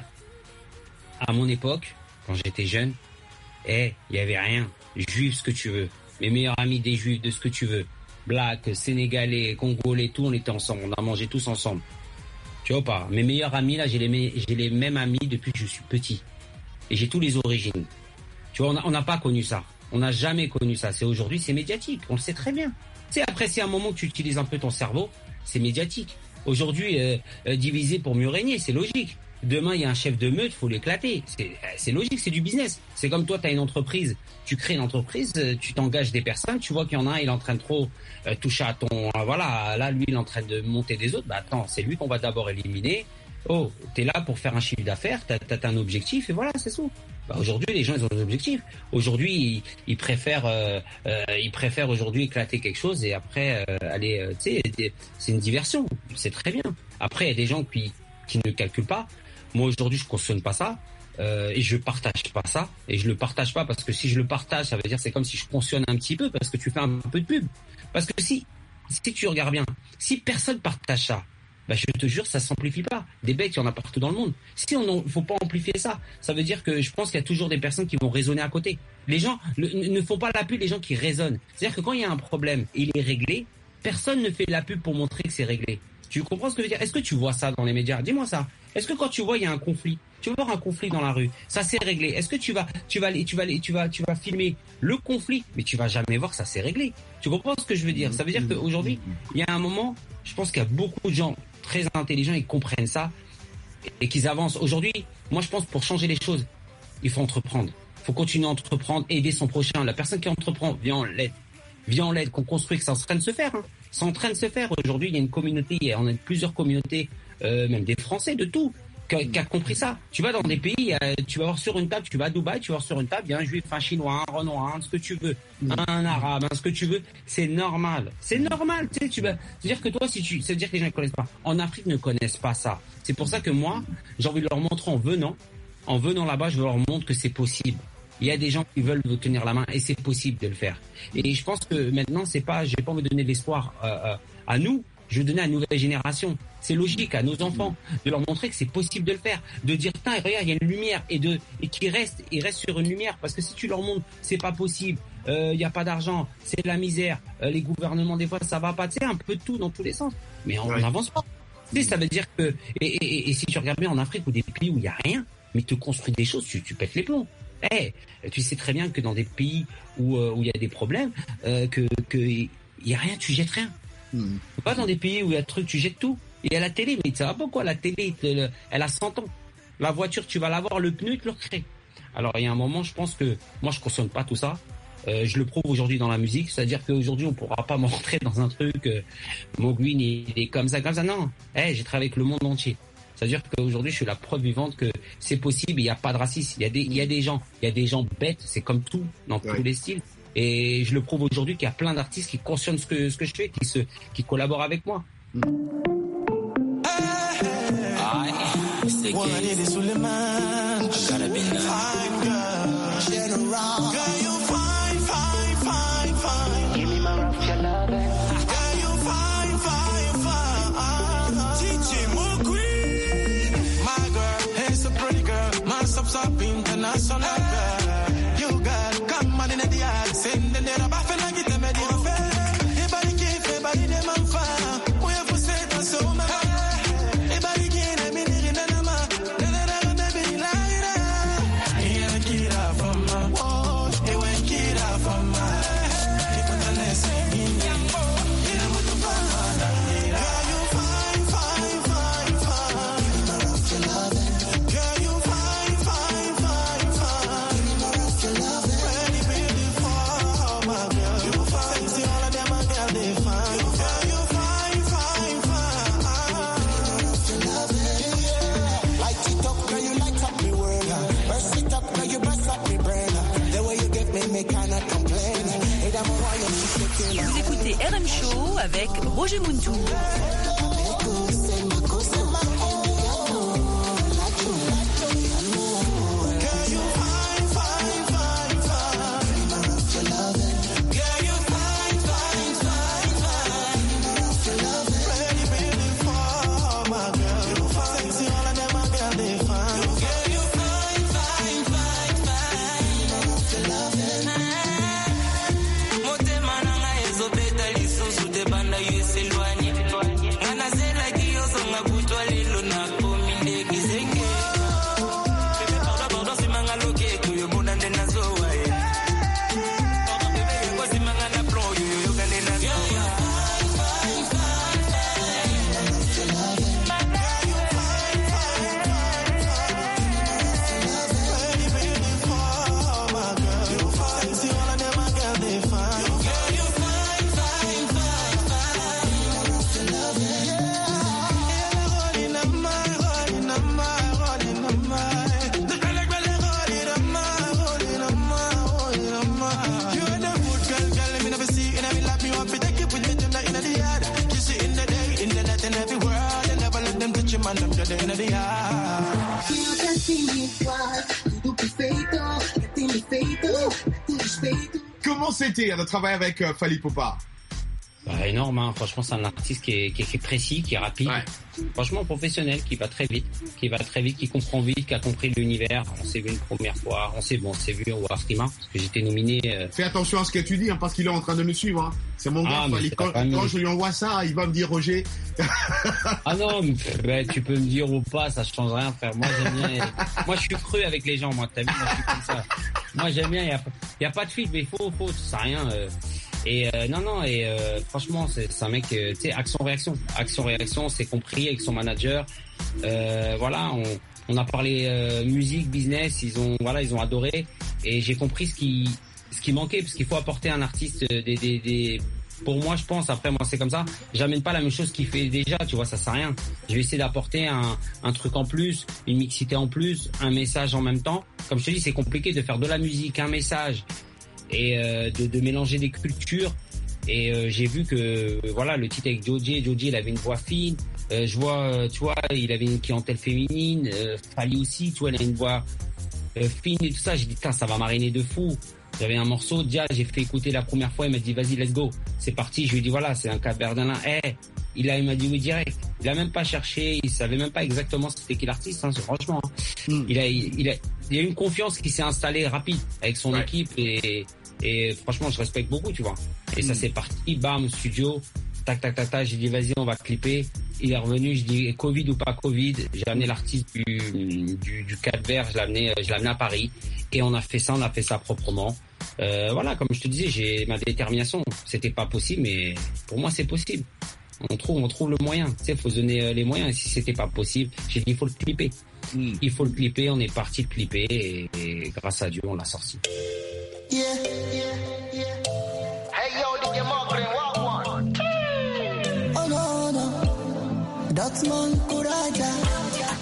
[SPEAKER 3] À mon époque, quand j'étais jeune, eh, il y avait rien. Juifs, ce que tu veux. Mes meilleurs amis des juifs, de ce que tu veux. Black, sénégalais, congolais, tout, on était ensemble. On a mangé tous ensemble. Tu vois pas? Mes meilleurs amis, là, j'ai les, j'ai les mêmes amis depuis que je suis petit. Et j'ai tous les origines. Tu vois, on n'a pas connu ça. On n'a jamais connu ça. C'est aujourd'hui, c'est médiatique. On le sait très bien. Tu sais, après, c'est un moment que tu utilises un peu ton cerveau, c'est médiatique. Aujourd'hui, euh, euh, diviser pour mieux régner, c'est logique. Demain, il y a un chef de meute, il faut l'éclater. C'est, c'est logique, c'est du business. C'est comme toi, tu as une entreprise, tu crées une entreprise, tu t'engages des personnes, tu vois qu'il y en a un, il est en train de trop euh, toucher à ton... Euh, voilà, là, lui, il est en train de monter des autres. Bah attends, c'est lui qu'on va d'abord éliminer. Oh, t'es là pour faire un chiffre d'affaires, t'as, t'as un objectif, et voilà, c'est tout. Bah, aujourd'hui, les gens, ils ont des objectifs. Aujourd'hui, ils, ils préfèrent, euh, euh, ils préfèrent aujourd'hui éclater quelque chose et après euh, aller... Euh, tu sais, c'est une diversion, c'est très bien. Après, il y a des gens qui, qui ne calculent pas. Moi, aujourd'hui, je cautionne pas ça euh, et je partage pas ça. Et je le partage pas parce que si je le partage, ça veut dire c'est comme si je cautionne un petit peu parce que tu fais un peu de pub. Parce que si, si tu regardes bien, si personne partage ça, bah je te jure, ça s'amplifie pas. Des bêtes, il y en a partout dans le monde. Si on ne faut pas amplifier ça, ça veut dire que je pense qu'il y a toujours des personnes qui vont raisonner à côté. Les gens le, ne font pas la pub, les gens qui raisonnent. C'est-à-dire que quand il y a un problème et il est réglé, personne ne fait la pub pour montrer que c'est réglé. Tu comprends ce que je veux dire? Est-ce que tu vois ça dans les médias? Dis-moi ça. Est-ce que quand tu vois il y a un conflit, tu vas voir un conflit dans la rue, ça s'est réglé. Est-ce que tu vas, tu vas, tu vas, tu vas, tu vas filmer le conflit, mais tu vas jamais voir que ça s'est réglé. Tu comprends ce que je veux dire? Ça veut dire qu'aujourd'hui, il y a un moment, je pense qu'il y a beaucoup de gens très intelligents, ils comprennent ça et qu'ils avancent. Aujourd'hui, moi je pense pour changer les choses, il faut entreprendre. Il faut continuer à entreprendre, aider son prochain. La personne qui entreprend, vient en l'aide. Vient en l'aide, qu'on construit, que ça est en train de se faire. Hein. C'est en train de se faire. Aujourd'hui, il y a une communauté, il y a, on a plusieurs communautés, euh, même des Français, de tout, qui, qui a compris ça. Tu vas dans des pays, euh, tu vas voir sur une table, tu vas à Dubaï, tu vas voir sur une table, il y a un juif, un chinois, un renoir, un ce que tu veux, un arabe, un ce que tu veux. C'est normal. C'est normal. Tu sais, tu vas, c'est-à-dire que toi, si tu, c'est-à-dire que les gens ne connaissent pas. En Afrique, ne connaissent pas ça. C'est pour ça que moi, j'ai envie de leur montrer en venant, en venant là-bas, je veux leur montrer que c'est possible. Il y a des gens qui veulent vous tenir la main et c'est possible de le faire. Et je pense que maintenant, c'est pas, j'ai pas envie de donner de l'espoir euh, euh, à nous, je veux donner à la nouvelle génération. C'est logique, à nos enfants, de leur montrer que c'est possible de le faire, de dire tiens, regarde, il y a une lumière et de et qu'ils restent, ils restent sur une lumière parce que si tu leur montres c'est pas possible, il euh, y a pas d'argent, c'est de la misère, euh, les gouvernements des fois ça va pas, tu sais, un peu de tout dans tous les sens, mais on n'avance pas. Tu sais, ça veut dire que et, et, et si tu regardes bien en Afrique ou des pays où il y a rien, mais tu construis des choses, tu, tu pètes les plombs. Eh, hey, tu sais très bien que dans des pays où euh, où il y a des problèmes, euh, que que il y a rien, tu jettes rien. Mm. Pas dans des pays où il y a des trucs, tu jettes tout. Et à la télé, mais ça va pas quoi, la télé, elle a cent ans. La voiture, tu vas l'avoir, le pneu, tu le recrées. Alors il y a un moment, je pense que moi je cautionne pas tout ça. Euh, je le prouve aujourd'hui dans la musique, c'est-à-dire qu'aujourd'hui on pourra pas m'entrer dans un truc. Euh, Mo Green il est comme ça, comme ça. Non, eh, hey, j'ai travaillé avec le monde entier. C'est-à-dire qu'aujourd'hui, je suis la preuve vivante que c'est possible, il n'y a pas de racisme. Il y a des, il y a des gens, il y a des gens bêtes, c'est comme tout, dans ouais. tous les styles. Et je le prouve aujourd'hui qu'il y a plein d'artistes qui cautionnent ce que, ce que je fais, qui se, qui collaborent avec moi. Mm.
[SPEAKER 6] International girl, you girl, come on in the yard, send the net up and I get them ready to fair. Everybody give, everybody them on fire. We have to say to so much. Everybody get them in the nama. Then I don't know be like that. Here get up from my wall, he went get up from my. He put the lesson in Yambo. He don't want to find my. Girl, you fine, fine, fine, fine. Girl, you fine, fine, fine.
[SPEAKER 11] Vous écoutez R M Show avec Roger Muntou.
[SPEAKER 19] Comment c'était de travailler avec euh, Fally Ipupa?
[SPEAKER 3] Bah, énorme, hein. Franchement, c'est un artiste qui est, qui est, qui est précis, qui est rapide. Ouais. Franchement, professionnel, qui va très vite, qui va très vite, qui comprend vite, qui a compris l'univers. On s'est vu une première fois, on s'est bon, on s'est vu au Warskima, parce que j'étais nominé. Euh...
[SPEAKER 19] Fais attention à ce que tu dis, hein, parce qu'il est en train de me suivre. Hein. C'est mon gars, ah, Fally. Quand, quand je lui envoie ça, il va me dire Roger.
[SPEAKER 3] Ah non, mais, bah, tu peux me dire ou pas, ça change rien, frère. Moi, j'aime bien. Moi, je suis cru avec les gens, moi, t'as vu, moi, je suis comme ça. Moi, j'aime bien. Il y a, y a pas de filtre, mais il faut, faut, ça sert à rien. Euh... Et euh, non, non, et euh, franchement, c'est, c'est un mec, euh, tu sais, action-réaction. Action-réaction, c'est compris avec son manager. Euh, voilà, on, on a parlé euh, musique, business, ils ont, voilà, ils ont adoré. Et j'ai compris ce qui, ce qui manquait, parce qu'il faut apporter un artiste des, des, des. Pour moi, je pense, après, moi, c'est comme ça. J'amène pas la même chose qu'il fait déjà, tu vois, ça sert à rien. Je vais essayer d'apporter un, un truc en plus, une mixité en plus, un message en même temps. Comme je te dis, c'est compliqué de faire de la musique, un message. Et euh, de, de mélanger des cultures. Et euh, j'ai vu que euh, voilà, le titre avec Joji, Joji, il avait une voix fine. Euh, je vois, euh, tu vois, il avait une clientèle féminine. Euh, Fally aussi, tu vois, il a une voix euh, fine et tout ça. J'ai dit, putain, ça va mariner de fou. J'avais un morceau, déjà, j'ai fait écouter la première fois. Il m'a dit, vas-y, let's go. C'est parti. Je lui ai dit, voilà, c'est un Cap-Verdien. Eh, hey. il a, il m'a dit oui direct. Il a même pas cherché. Il savait même pas exactement c'était qui l'artiste. Hein, franchement, hein. Mm. il a, il, il a, il y a une confiance qui s'est installée rapide avec son ouais. équipe et Et franchement, je respecte beaucoup, tu vois. Et mmh. ça, c'est parti, bam, studio, tac, tac, tac, tac. J'ai dit, vas-y, on va clipper. Il est revenu, je dis, Covid ou pas Covid. J'ai amené l'artiste du, du, du Cap-Vert, je l'ai amené, je l'ai amené à Paris. Et on a fait ça, on a fait ça proprement. Euh, voilà, comme je te disais, j'ai ma détermination. C'était pas possible, mais pour moi, c'est possible. On trouve, on trouve le moyen. Tu sais, faut se donner les moyens. Et si c'était pas possible, j'ai dit, il faut le clipper. Mm. Il faut le clipper. On est parti le clipper et, et grâce à Dieu, on l'a sorti.
[SPEAKER 2] Yeah, yeah, yeah. Hey yo, D J Margaret, walk one. Oh no, no, that's man Kuraja.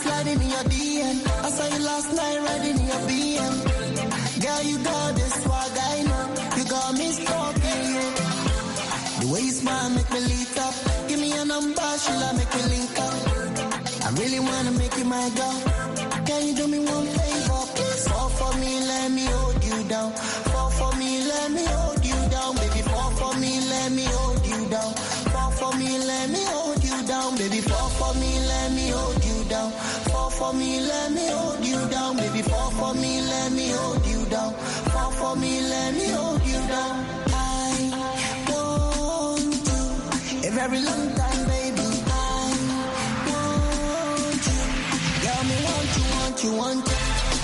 [SPEAKER 2] sliding in your D M. I saw you last night riding in your B M. Girl, you got this swag, I know. You got me stalking you. The way you smile make me leak up. Give me a number, she'll make me link up. I really wanna make you my girl. Can you do me one favor, please? Fall for me, let me hold you down. Fall for me, let me hold you down. Baby, fall for me, let me hold you down. Fall for me, let me hold you down. Baby, fall for me, let me hold you down. Fall for me, let me hold you down. Baby, fall for me, let me hold you down. Fall for me, let me hold you down. I want you a very long time, baby. I want you. Girl, me want you, want you, want you.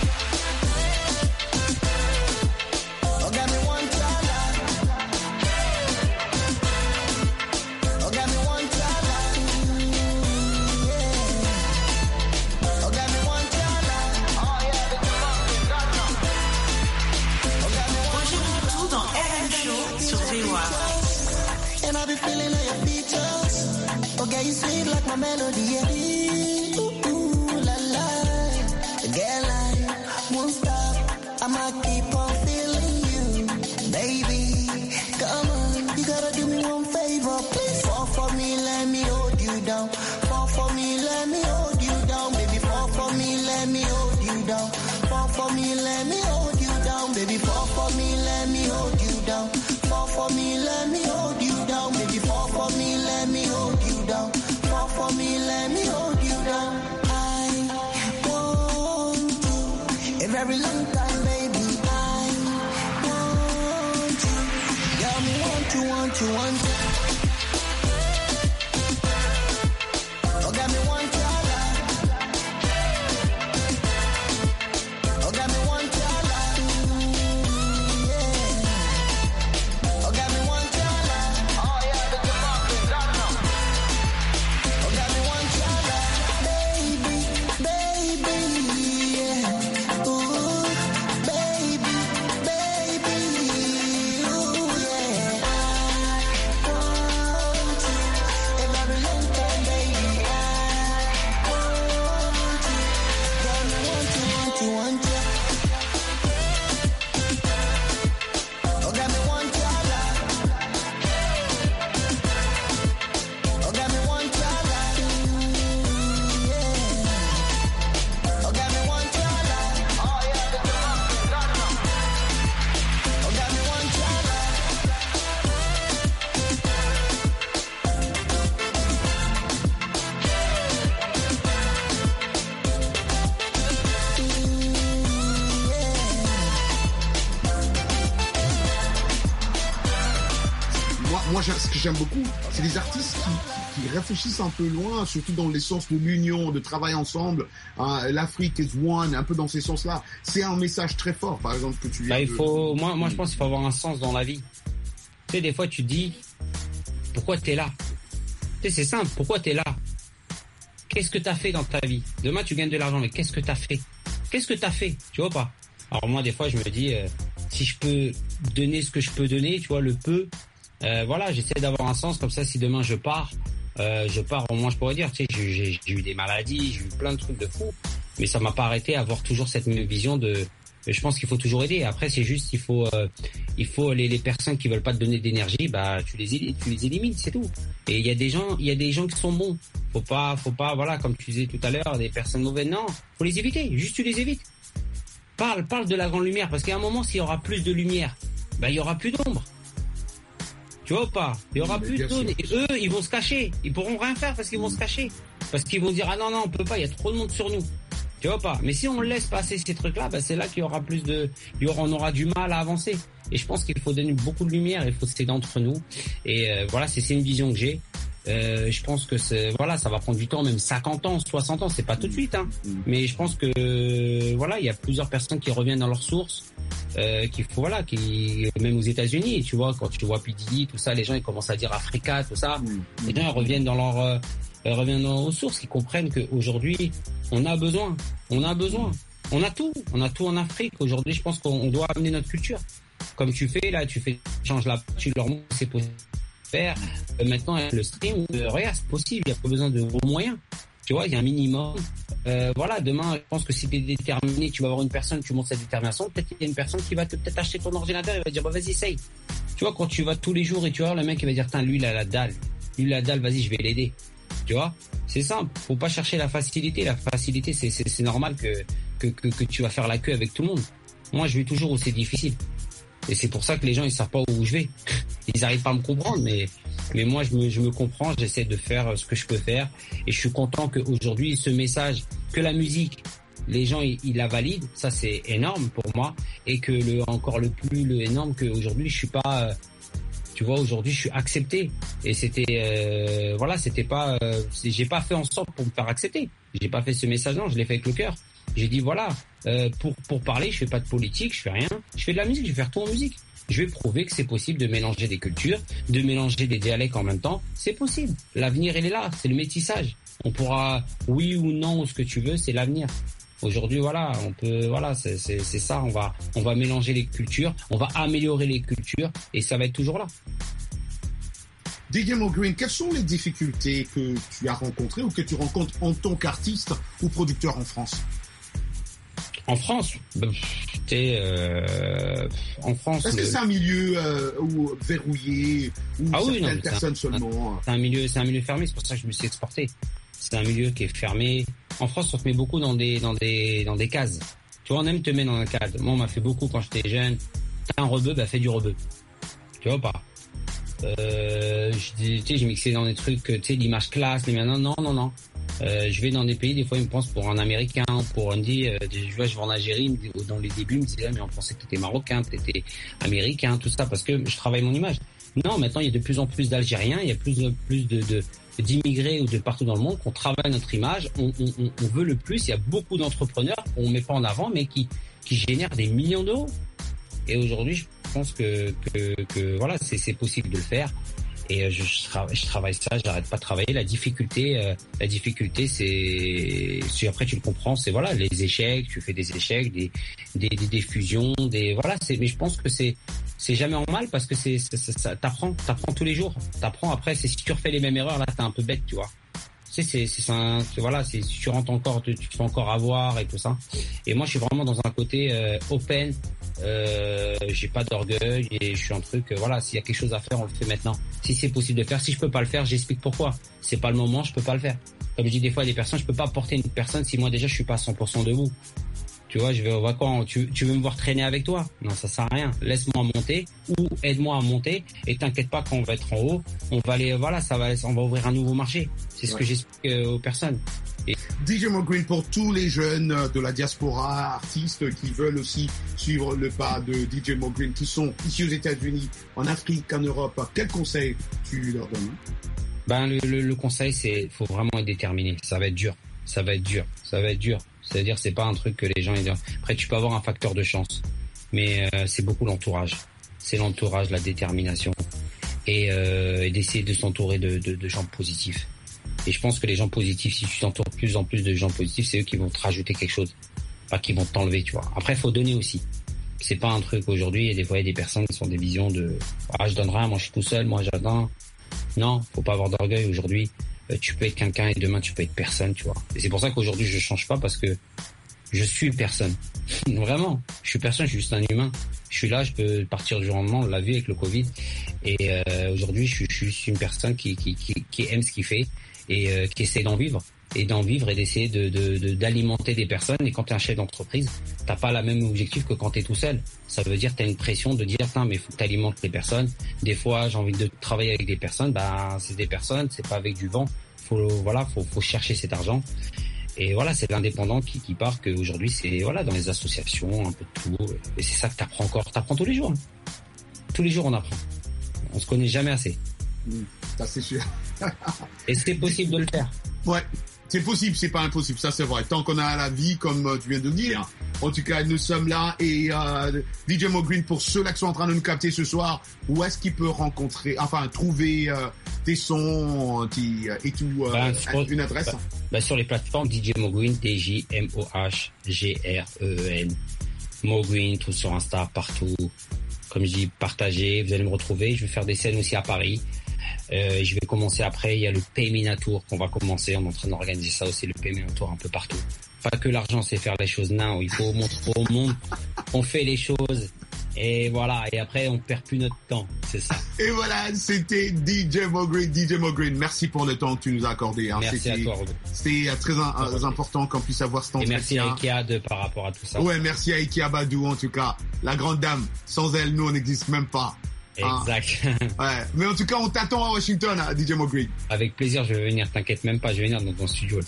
[SPEAKER 2] Oh, girl, me want you, love. Oh, girl, me want you, love. Yeah. Oh, girl, me want you, love. Oh, yeah, the fuck is that now? Oh, girl, me want you, love.
[SPEAKER 7] Tout dans R M Show sur V O A.
[SPEAKER 2] And I be feeling all your features. Oh, girl, you sweet like my melody, yeah. Ooh, ooh, la, la. Girl, I won't stop. I'ma keep on feeling you, baby. Come on, you gotta do me one favor, please. Fall for me, let me hold you down. Fall for me, let me hold you down, baby. Fall for me, let me hold you down. Fall for me, let me hold you down, baby. Fall for me, let me hold you down. Fall for me, let me hold you down, baby. Fall for me, let me hold you down. Fall for me, let me hold you down. I want you a very long time, baby. I want you. Girl, me want you, want you, want you. Oh, girl, me want you, love. Oh, girl, me want you, love. Yeah. Oh, girl, me want you, love. Oh, yeah, the fuck is that now? Oh, girl, me want you, love. Baby, baby, yeah. Ooh, baby, baby, ooh, yeah. I want you a very long time, baby. I want you. Girl, me want you, want you, want you. Oh, girl, me want you, love. Oh, girl, me want you, love. Yeah. Oh, girl, me want you, love. Oh, yeah, the fuck is that now? Oh, girl, me want you, love.
[SPEAKER 19] Moi, moi j'ai- ce que j'aime beaucoup, c'est les artistes qui, qui réfléchissent un peu loin, surtout dans les sens de l'union, de travail ensemble. Hein, l'Afrique is one, un peu dans ces sens-là. C'est un message très fort, par exemple, que tu viens
[SPEAKER 3] Bah, il
[SPEAKER 19] de...
[SPEAKER 3] faut, moi, moi, je pense qu'il faut avoir un sens dans la vie. Tu sais, des fois, tu te dis, pourquoi t'es là? Tu sais, c'est simple, pourquoi t'es là? Qu'est-ce que t'as fait dans ta vie? Demain, tu gagnes de l'argent, mais qu'est-ce que t'as fait? Qu'est-ce que t'as fait? Tu vois pas? Alors moi, des fois, je me dis, euh, si je peux donner ce que je peux donner, tu vois, le peu, euh, voilà, j'essaie d'avoir un sens, comme ça, si demain je pars, euh, je pars, au moins, je pourrais dire, tu sais, j'ai, j'ai, j'ai eu des maladies, j'ai eu plein de trucs de fou, mais ça m'a pas arrêté à avoir toujours cette même vision de, je pense qu'il faut toujours aider. Après, c'est juste, il faut, euh, il faut les, les personnes qui veulent pas te donner d'énergie, bah, tu les, éli- tu les élimines, c'est tout. Et il y a des gens, il y a des gens qui sont bons. Faut pas, faut pas, voilà, comme tu disais tout à l'heure, des personnes mauvaises, non, faut les éviter. Juste, tu les évites. Parle, parle de la grande lumière, parce qu'à un moment, s'il y aura plus de lumière, bah, il y aura plus d'ombre. Tu vois ou pas? Il y aura
[SPEAKER 19] Mais
[SPEAKER 3] plus
[SPEAKER 19] bien
[SPEAKER 3] d'ombre.
[SPEAKER 19] sûr.
[SPEAKER 3] Et eux, ils vont se cacher. Ils pourront rien faire parce qu'ils vont se cacher. Parce qu'ils vont dire, ah non, non, on peut pas, il y a trop de monde sur nous. Tu vois pas? Mais si on laisse passer ces trucs-là, bah, c'est là qu'il y aura plus de, il y aura, on aura du mal à avancer. Et je pense qu'il faut donner beaucoup de lumière, il faut s'aider entre nous. Et euh, voilà, c'est, c'est une vision que j'ai. Euh, je pense que c'est, voilà, ça va prendre du temps, même cinquante ans, soixante ans, c'est pas tout de suite, hein. Mais je pense que, euh, voilà, il y a plusieurs personnes qui reviennent dans leurs sources, euh, qu'il faut, voilà, qui, même aux États-Unis, tu vois, quand tu vois P. Diddy, tout ça, les gens, ils commencent à dire Africa, tout ça. Les gens, ils reviennent dans leur, euh, ils reviennent dans aux sources, ils comprennent qu'aujourd'hui, on a besoin, on a besoin, on a tout, on a tout en Afrique. Aujourd'hui, je pense qu'on doit amener notre culture. Comme tu fais, là, tu fais, tu changes la, tu leur montres, c'est possible. Faire euh, maintenant le stream, euh, regarde, c'est possible, il n'y a pas besoin de gros moyens. Tu vois, il y a un minimum. Euh, voilà, demain, je pense que si tu es déterminé, tu vas avoir une personne, tu montres cette détermination, peut-être qu'il y a une personne qui va te, peut-être acheter ton ordinateur et va dire, bah vas-y, essaye. Tu vois, quand tu vas tous les jours et tu vas voir le mec qui va dire, tiens, lui, il a la dalle. Lui, il a la dalle, vas-y, je vais l'aider. Tu vois, c'est simple. Faut pas chercher la facilité. La facilité, c'est, c'est, c'est normal que, que, que, que tu vas faire la queue avec tout le monde. Moi, je vais toujours où c'est difficile. Et c'est pour ça que les gens, ils savent pas où je vais. Ils arrivent pas à me comprendre, mais, mais moi, je me, je me comprends, j'essaie de faire ce que je peux faire. Et je suis content qu'aujourd'hui, ce message, que la musique, les gens, ils, ils la valident. Ça, c'est énorme pour moi. Et que le, encore le plus, le énorme, qu'aujourd'hui, je suis pas, euh, tu vois, aujourd'hui, je suis accepté. Et c'était, euh, voilà, c'était pas, euh, j'ai pas fait en sorte pour me faire accepter. J'ai pas fait ce message, non, je l'ai fait avec le cœur. J'ai dit voilà, euh, pour pour parler, je fais pas de politique, je fais rien. Je fais de la musique, je vais faire tout en musique. Je vais prouver que c'est possible de mélanger des cultures, de mélanger des dialectes en même temps. C'est possible. L'avenir, il est là. C'est le métissage. On pourra, oui ou non, ou ce que tu veux, c'est l'avenir. Aujourd'hui, voilà, on peut, voilà, c'est c'est c'est ça. On va on va mélanger les cultures, on va améliorer les cultures, et ça va être toujours là.
[SPEAKER 19] D J Mo Green, quelles sont les difficultés que tu as rencontrées ou que tu rencontres en tant qu'artiste ou producteur en France?
[SPEAKER 3] En France, t'es euh, en France.
[SPEAKER 19] Est-ce
[SPEAKER 3] le...
[SPEAKER 19] que c'est un milieu euh, où verrouillé, où
[SPEAKER 3] ah oui,
[SPEAKER 19] certaines
[SPEAKER 3] non,
[SPEAKER 19] personnes
[SPEAKER 3] un,
[SPEAKER 19] seulement?
[SPEAKER 3] C'est un milieu, c'est un milieu fermé. C'est pour ça que je me suis exporté. C'est un milieu qui est fermé. En France, on te met beaucoup dans des, dans des, dans des cases. Tu vois, on aime te mettre dans un cadre. Moi, on m'a fait beaucoup quand j'étais jeune. T'as un rebeu, bah fais du rebeu. Tu vois pas? Euh, tu sais, j'ai mixé dans des trucs, tu sais, l'image classe, les maintenant, non, non, non. Euh, je vais dans des pays, des fois ils me pensent pour un Américain, pour un dit, euh, je vois, je vais en Algérie, dans les débuts, ils me disaient, mais on pensait que t'étais Marocain, t'étais Américain, tout ça, parce que je travaille mon image. Non, maintenant il y a de plus en plus d'Algériens, il y a plus en plus de, de d'immigrés ou de partout dans le monde qu'on travaille notre image, on, on, on veut le plus, il y a beaucoup d'entrepreneurs qu'on met pas en avant, mais qui, qui génèrent des millions d'euros. Et aujourd'hui, je pense que, que, que voilà, c'est, c'est possible de le faire. Et je, je, travaille, je travaille ça, j'arrête pas de travailler. La difficulté, euh, la difficulté, c'est, si après tu le comprends, c'est voilà, les échecs, tu fais des échecs, des, des, des, des fusions, des voilà. C'est, mais je pense que c'est, c'est jamais en mal parce que c'est, c'est, c'est ça, t'apprends, t'apprends tous les jours. T'apprends après, c'est si tu refais les mêmes erreurs, là, t'es un peu bête, tu vois. Tu sais, c'est, c'est, un, c'est voilà, c'est si tu rentres encore, tu, tu te fais encore avoir et tout ça. Et moi, je suis vraiment dans un côté euh, open. Euh, j'ai pas d'orgueil et je suis un truc, euh, voilà, s'il y a quelque chose à faire, on le fait maintenant. Si c'est possible de faire, si je peux pas le faire, j'explique pourquoi. C'est pas le moment, je peux pas le faire. Comme je dis des fois à des personnes, je peux pas porter une personne si moi déjà je suis pas à cent pour cent debout. Tu vois, je vais au vacances, tu, tu veux me voir traîner avec toi? Non, ça sert à rien. Laisse-moi monter ou aide-moi à monter et t'inquiète pas, quand on va être en haut, on va aller, voilà, ça va, on va ouvrir un nouveau marché. C'est ce ouais. que j'explique euh, aux personnes. Et...
[SPEAKER 19] D J Mo Green, pour tous les jeunes de la diaspora, artistes qui veulent aussi suivre le pas de D J Mo Green, qui sont ici aux États-Unis, en Afrique, en Europe, quel conseil tu leur donnes?
[SPEAKER 3] Ben le, le, le conseil, c'est faut vraiment être déterminé. Ça va être dur, ça va être dur, ça va être dur. C'est-à-dire, c'est pas un truc que les gens. Après, tu peux avoir un facteur de chance, mais euh, c'est beaucoup l'entourage. C'est l'entourage, la détermination, et, euh, et d'essayer de s'entourer de, de, de gens positifs. Et je pense que les gens positifs, si tu t'entoures de plus en plus de gens positifs, c'est eux qui vont te rajouter quelque chose, pas qui vont t'enlever, tu vois. Après, il faut donner aussi. C'est pas un truc aujourd'hui, et des fois, il y a des personnes qui ont des visions de « Ah, je donne rien, moi je suis tout seul, moi j'adore ». Non, faut pas avoir d'orgueil aujourd'hui. Euh, tu peux être quelqu'un et demain, tu peux être personne, tu vois. Et c'est pour ça qu'aujourd'hui, je change pas parce que je suis personne. Vraiment, je suis personne, je suis juste un humain. Je suis là, je peux partir du jour au lendemain, on l'a vu avec le Covid. Et euh, aujourd'hui, je suis, je suis une personne qui, qui, qui, qui aime ce qu'il fait et euh, qui essaie d'en vivre. Et d'en vivre et d'essayer de, de, de, d'alimenter des personnes. Et quand tu es un chef d'entreprise, t'as pas la même objectif que quand tu es tout seul. Ça veut dire que tu as une pression de dire, tiens, mais faut que tu alimentes les personnes. Des fois, j'ai envie de travailler avec des personnes. Ben, c'est des personnes, c'est pas avec du vent. Faut, voilà, faut, faut chercher cet argent. Et voilà, c'est l'indépendant qui, qui part qu'aujourd'hui, c'est, voilà, dans les associations, un peu de tout. Et c'est ça que t'apprends encore. T'apprends tous les jours. Hein. Tous les jours, on apprend. On se connaît jamais assez.
[SPEAKER 19] Mmh, ça, c'est sûr.
[SPEAKER 3] Et c'est possible de le faire.
[SPEAKER 19] Ouais. C'est possible, c'est pas impossible, ça c'est vrai. Tant qu'on a la vie, comme tu viens de dire. En tout cas, nous sommes là. Et euh, D J Mo Green, pour ceux-là qui sont en train de nous capter ce soir, où est-ce qu'il peut rencontrer, enfin trouver euh, tes sons qui, et tout, euh, ben, sur, une adresse
[SPEAKER 3] ben, ben, sur les plateformes D J Mo Green, D J M O H G R E E N. Mo Green, tout sur Insta, partout. Comme je dis, partagez, vous allez me retrouver. Je vais faire des scènes aussi à Paris. Euh, je vais commencer après. Il y a le Payment Tour qu'on va commencer. On est en train d'organiser ça aussi, le Payment Tour un peu partout. Pas que l'argent, c'est faire les choses. Non, il faut montrer au monde qu'on fait les choses. Et voilà, et après on perd plus notre temps, c'est ça.
[SPEAKER 19] Et voilà, c'était D J Mo Green. D J Mo Green, merci pour le temps que tu nous as accordé. Hein.
[SPEAKER 3] Merci à toi, Robin.
[SPEAKER 19] C'était très un, important qu'on puisse avoir cet entretien.
[SPEAKER 3] Et merci à Ikea de, par rapport à tout ça.
[SPEAKER 19] Ouais, merci à Ikea Badou en tout cas. La grande dame, sans elle, nous on n'existe même pas.
[SPEAKER 3] Exact.
[SPEAKER 19] Hein. Ouais, mais en tout cas, on t'attend à Washington, hein, D J Mo Green.
[SPEAKER 3] Avec plaisir, je vais venir, t'inquiète même pas, je vais venir dans ton studio.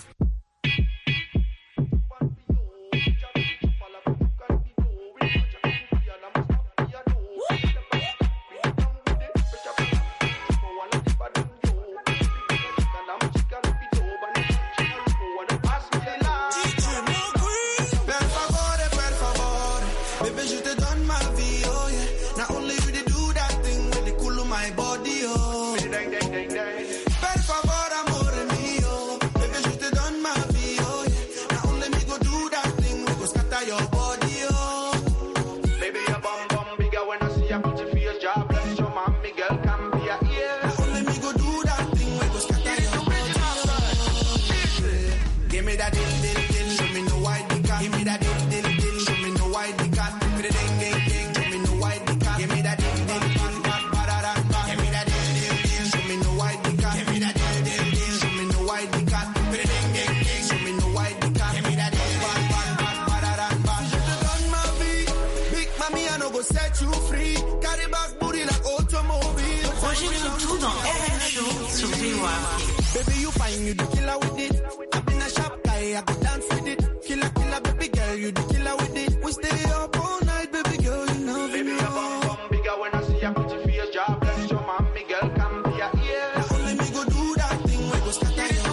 [SPEAKER 6] Baby, you find you the killer with it. I've been a sharp guy, I could dance with it. Killer, killer, baby girl, you the killer with it. We stay up all night, baby girl, you know. Baby, your bum bum bigger when I see a pretty face. Job bless your mommy, girl, come be a ear. Now let me go do that thing, we go scatter your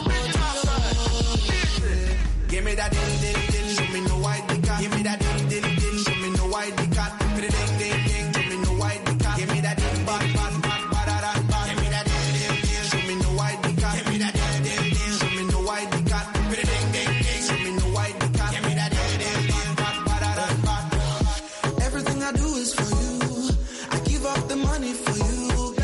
[SPEAKER 6] body. Give me that dill, dill, dill, show me no white dick. Give me that dill, dill, dill, show me no white dick. Give me that ding, ding, ding, show me no white dick. Give me that dill, bad, bad, bad, bad, bad, bad. Give me that dill, dill, dill, show me no white dick. Give me that dill, dill, dill, show me no white dick. Give me that ding, ding, ding, show me no white dick. Give me that dill, dill, dill, bad, bad, bad, bad. Everything I do is for you. I give up the money for you.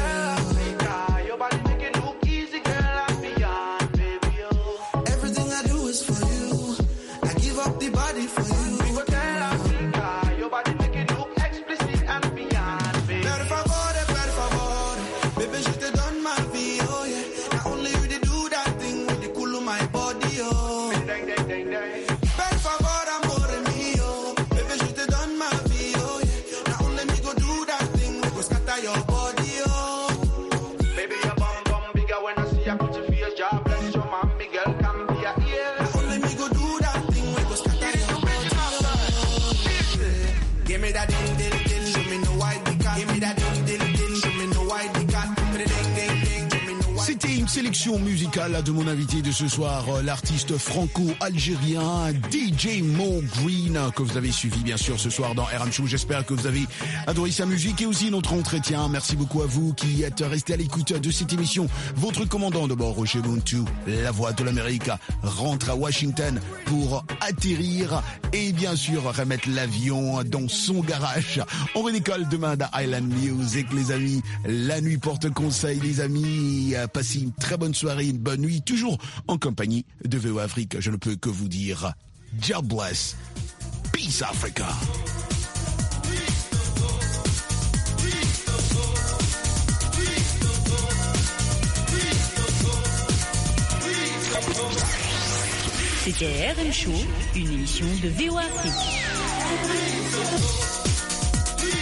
[SPEAKER 1] C'était une sélection musicale de mon invité de ce soir, l'artiste franco-algérien D J Mo Green, que vous avez suivi bien sûr ce soir dans R M Show. J'espère que vous avez adoré sa musique et aussi notre entretien. Merci beaucoup à vous qui êtes restés à l'écoute de cette émission. Votre commandant de bord, Roger Muntu, la voix de l'Amérique, rentre à Washington pour atterrir et bien sûr remettre l'avion dans son garage. On redécolle demain dans Island Music, les amis. La nuit porte conseil, les amis. Passez une très bonne soirée, une bonne nuit, toujours en compagnie de V O Afrique. Je ne peux que vous dire, God bless, peace Africa.
[SPEAKER 11] C'était R M Show, une émission de V O Afrique.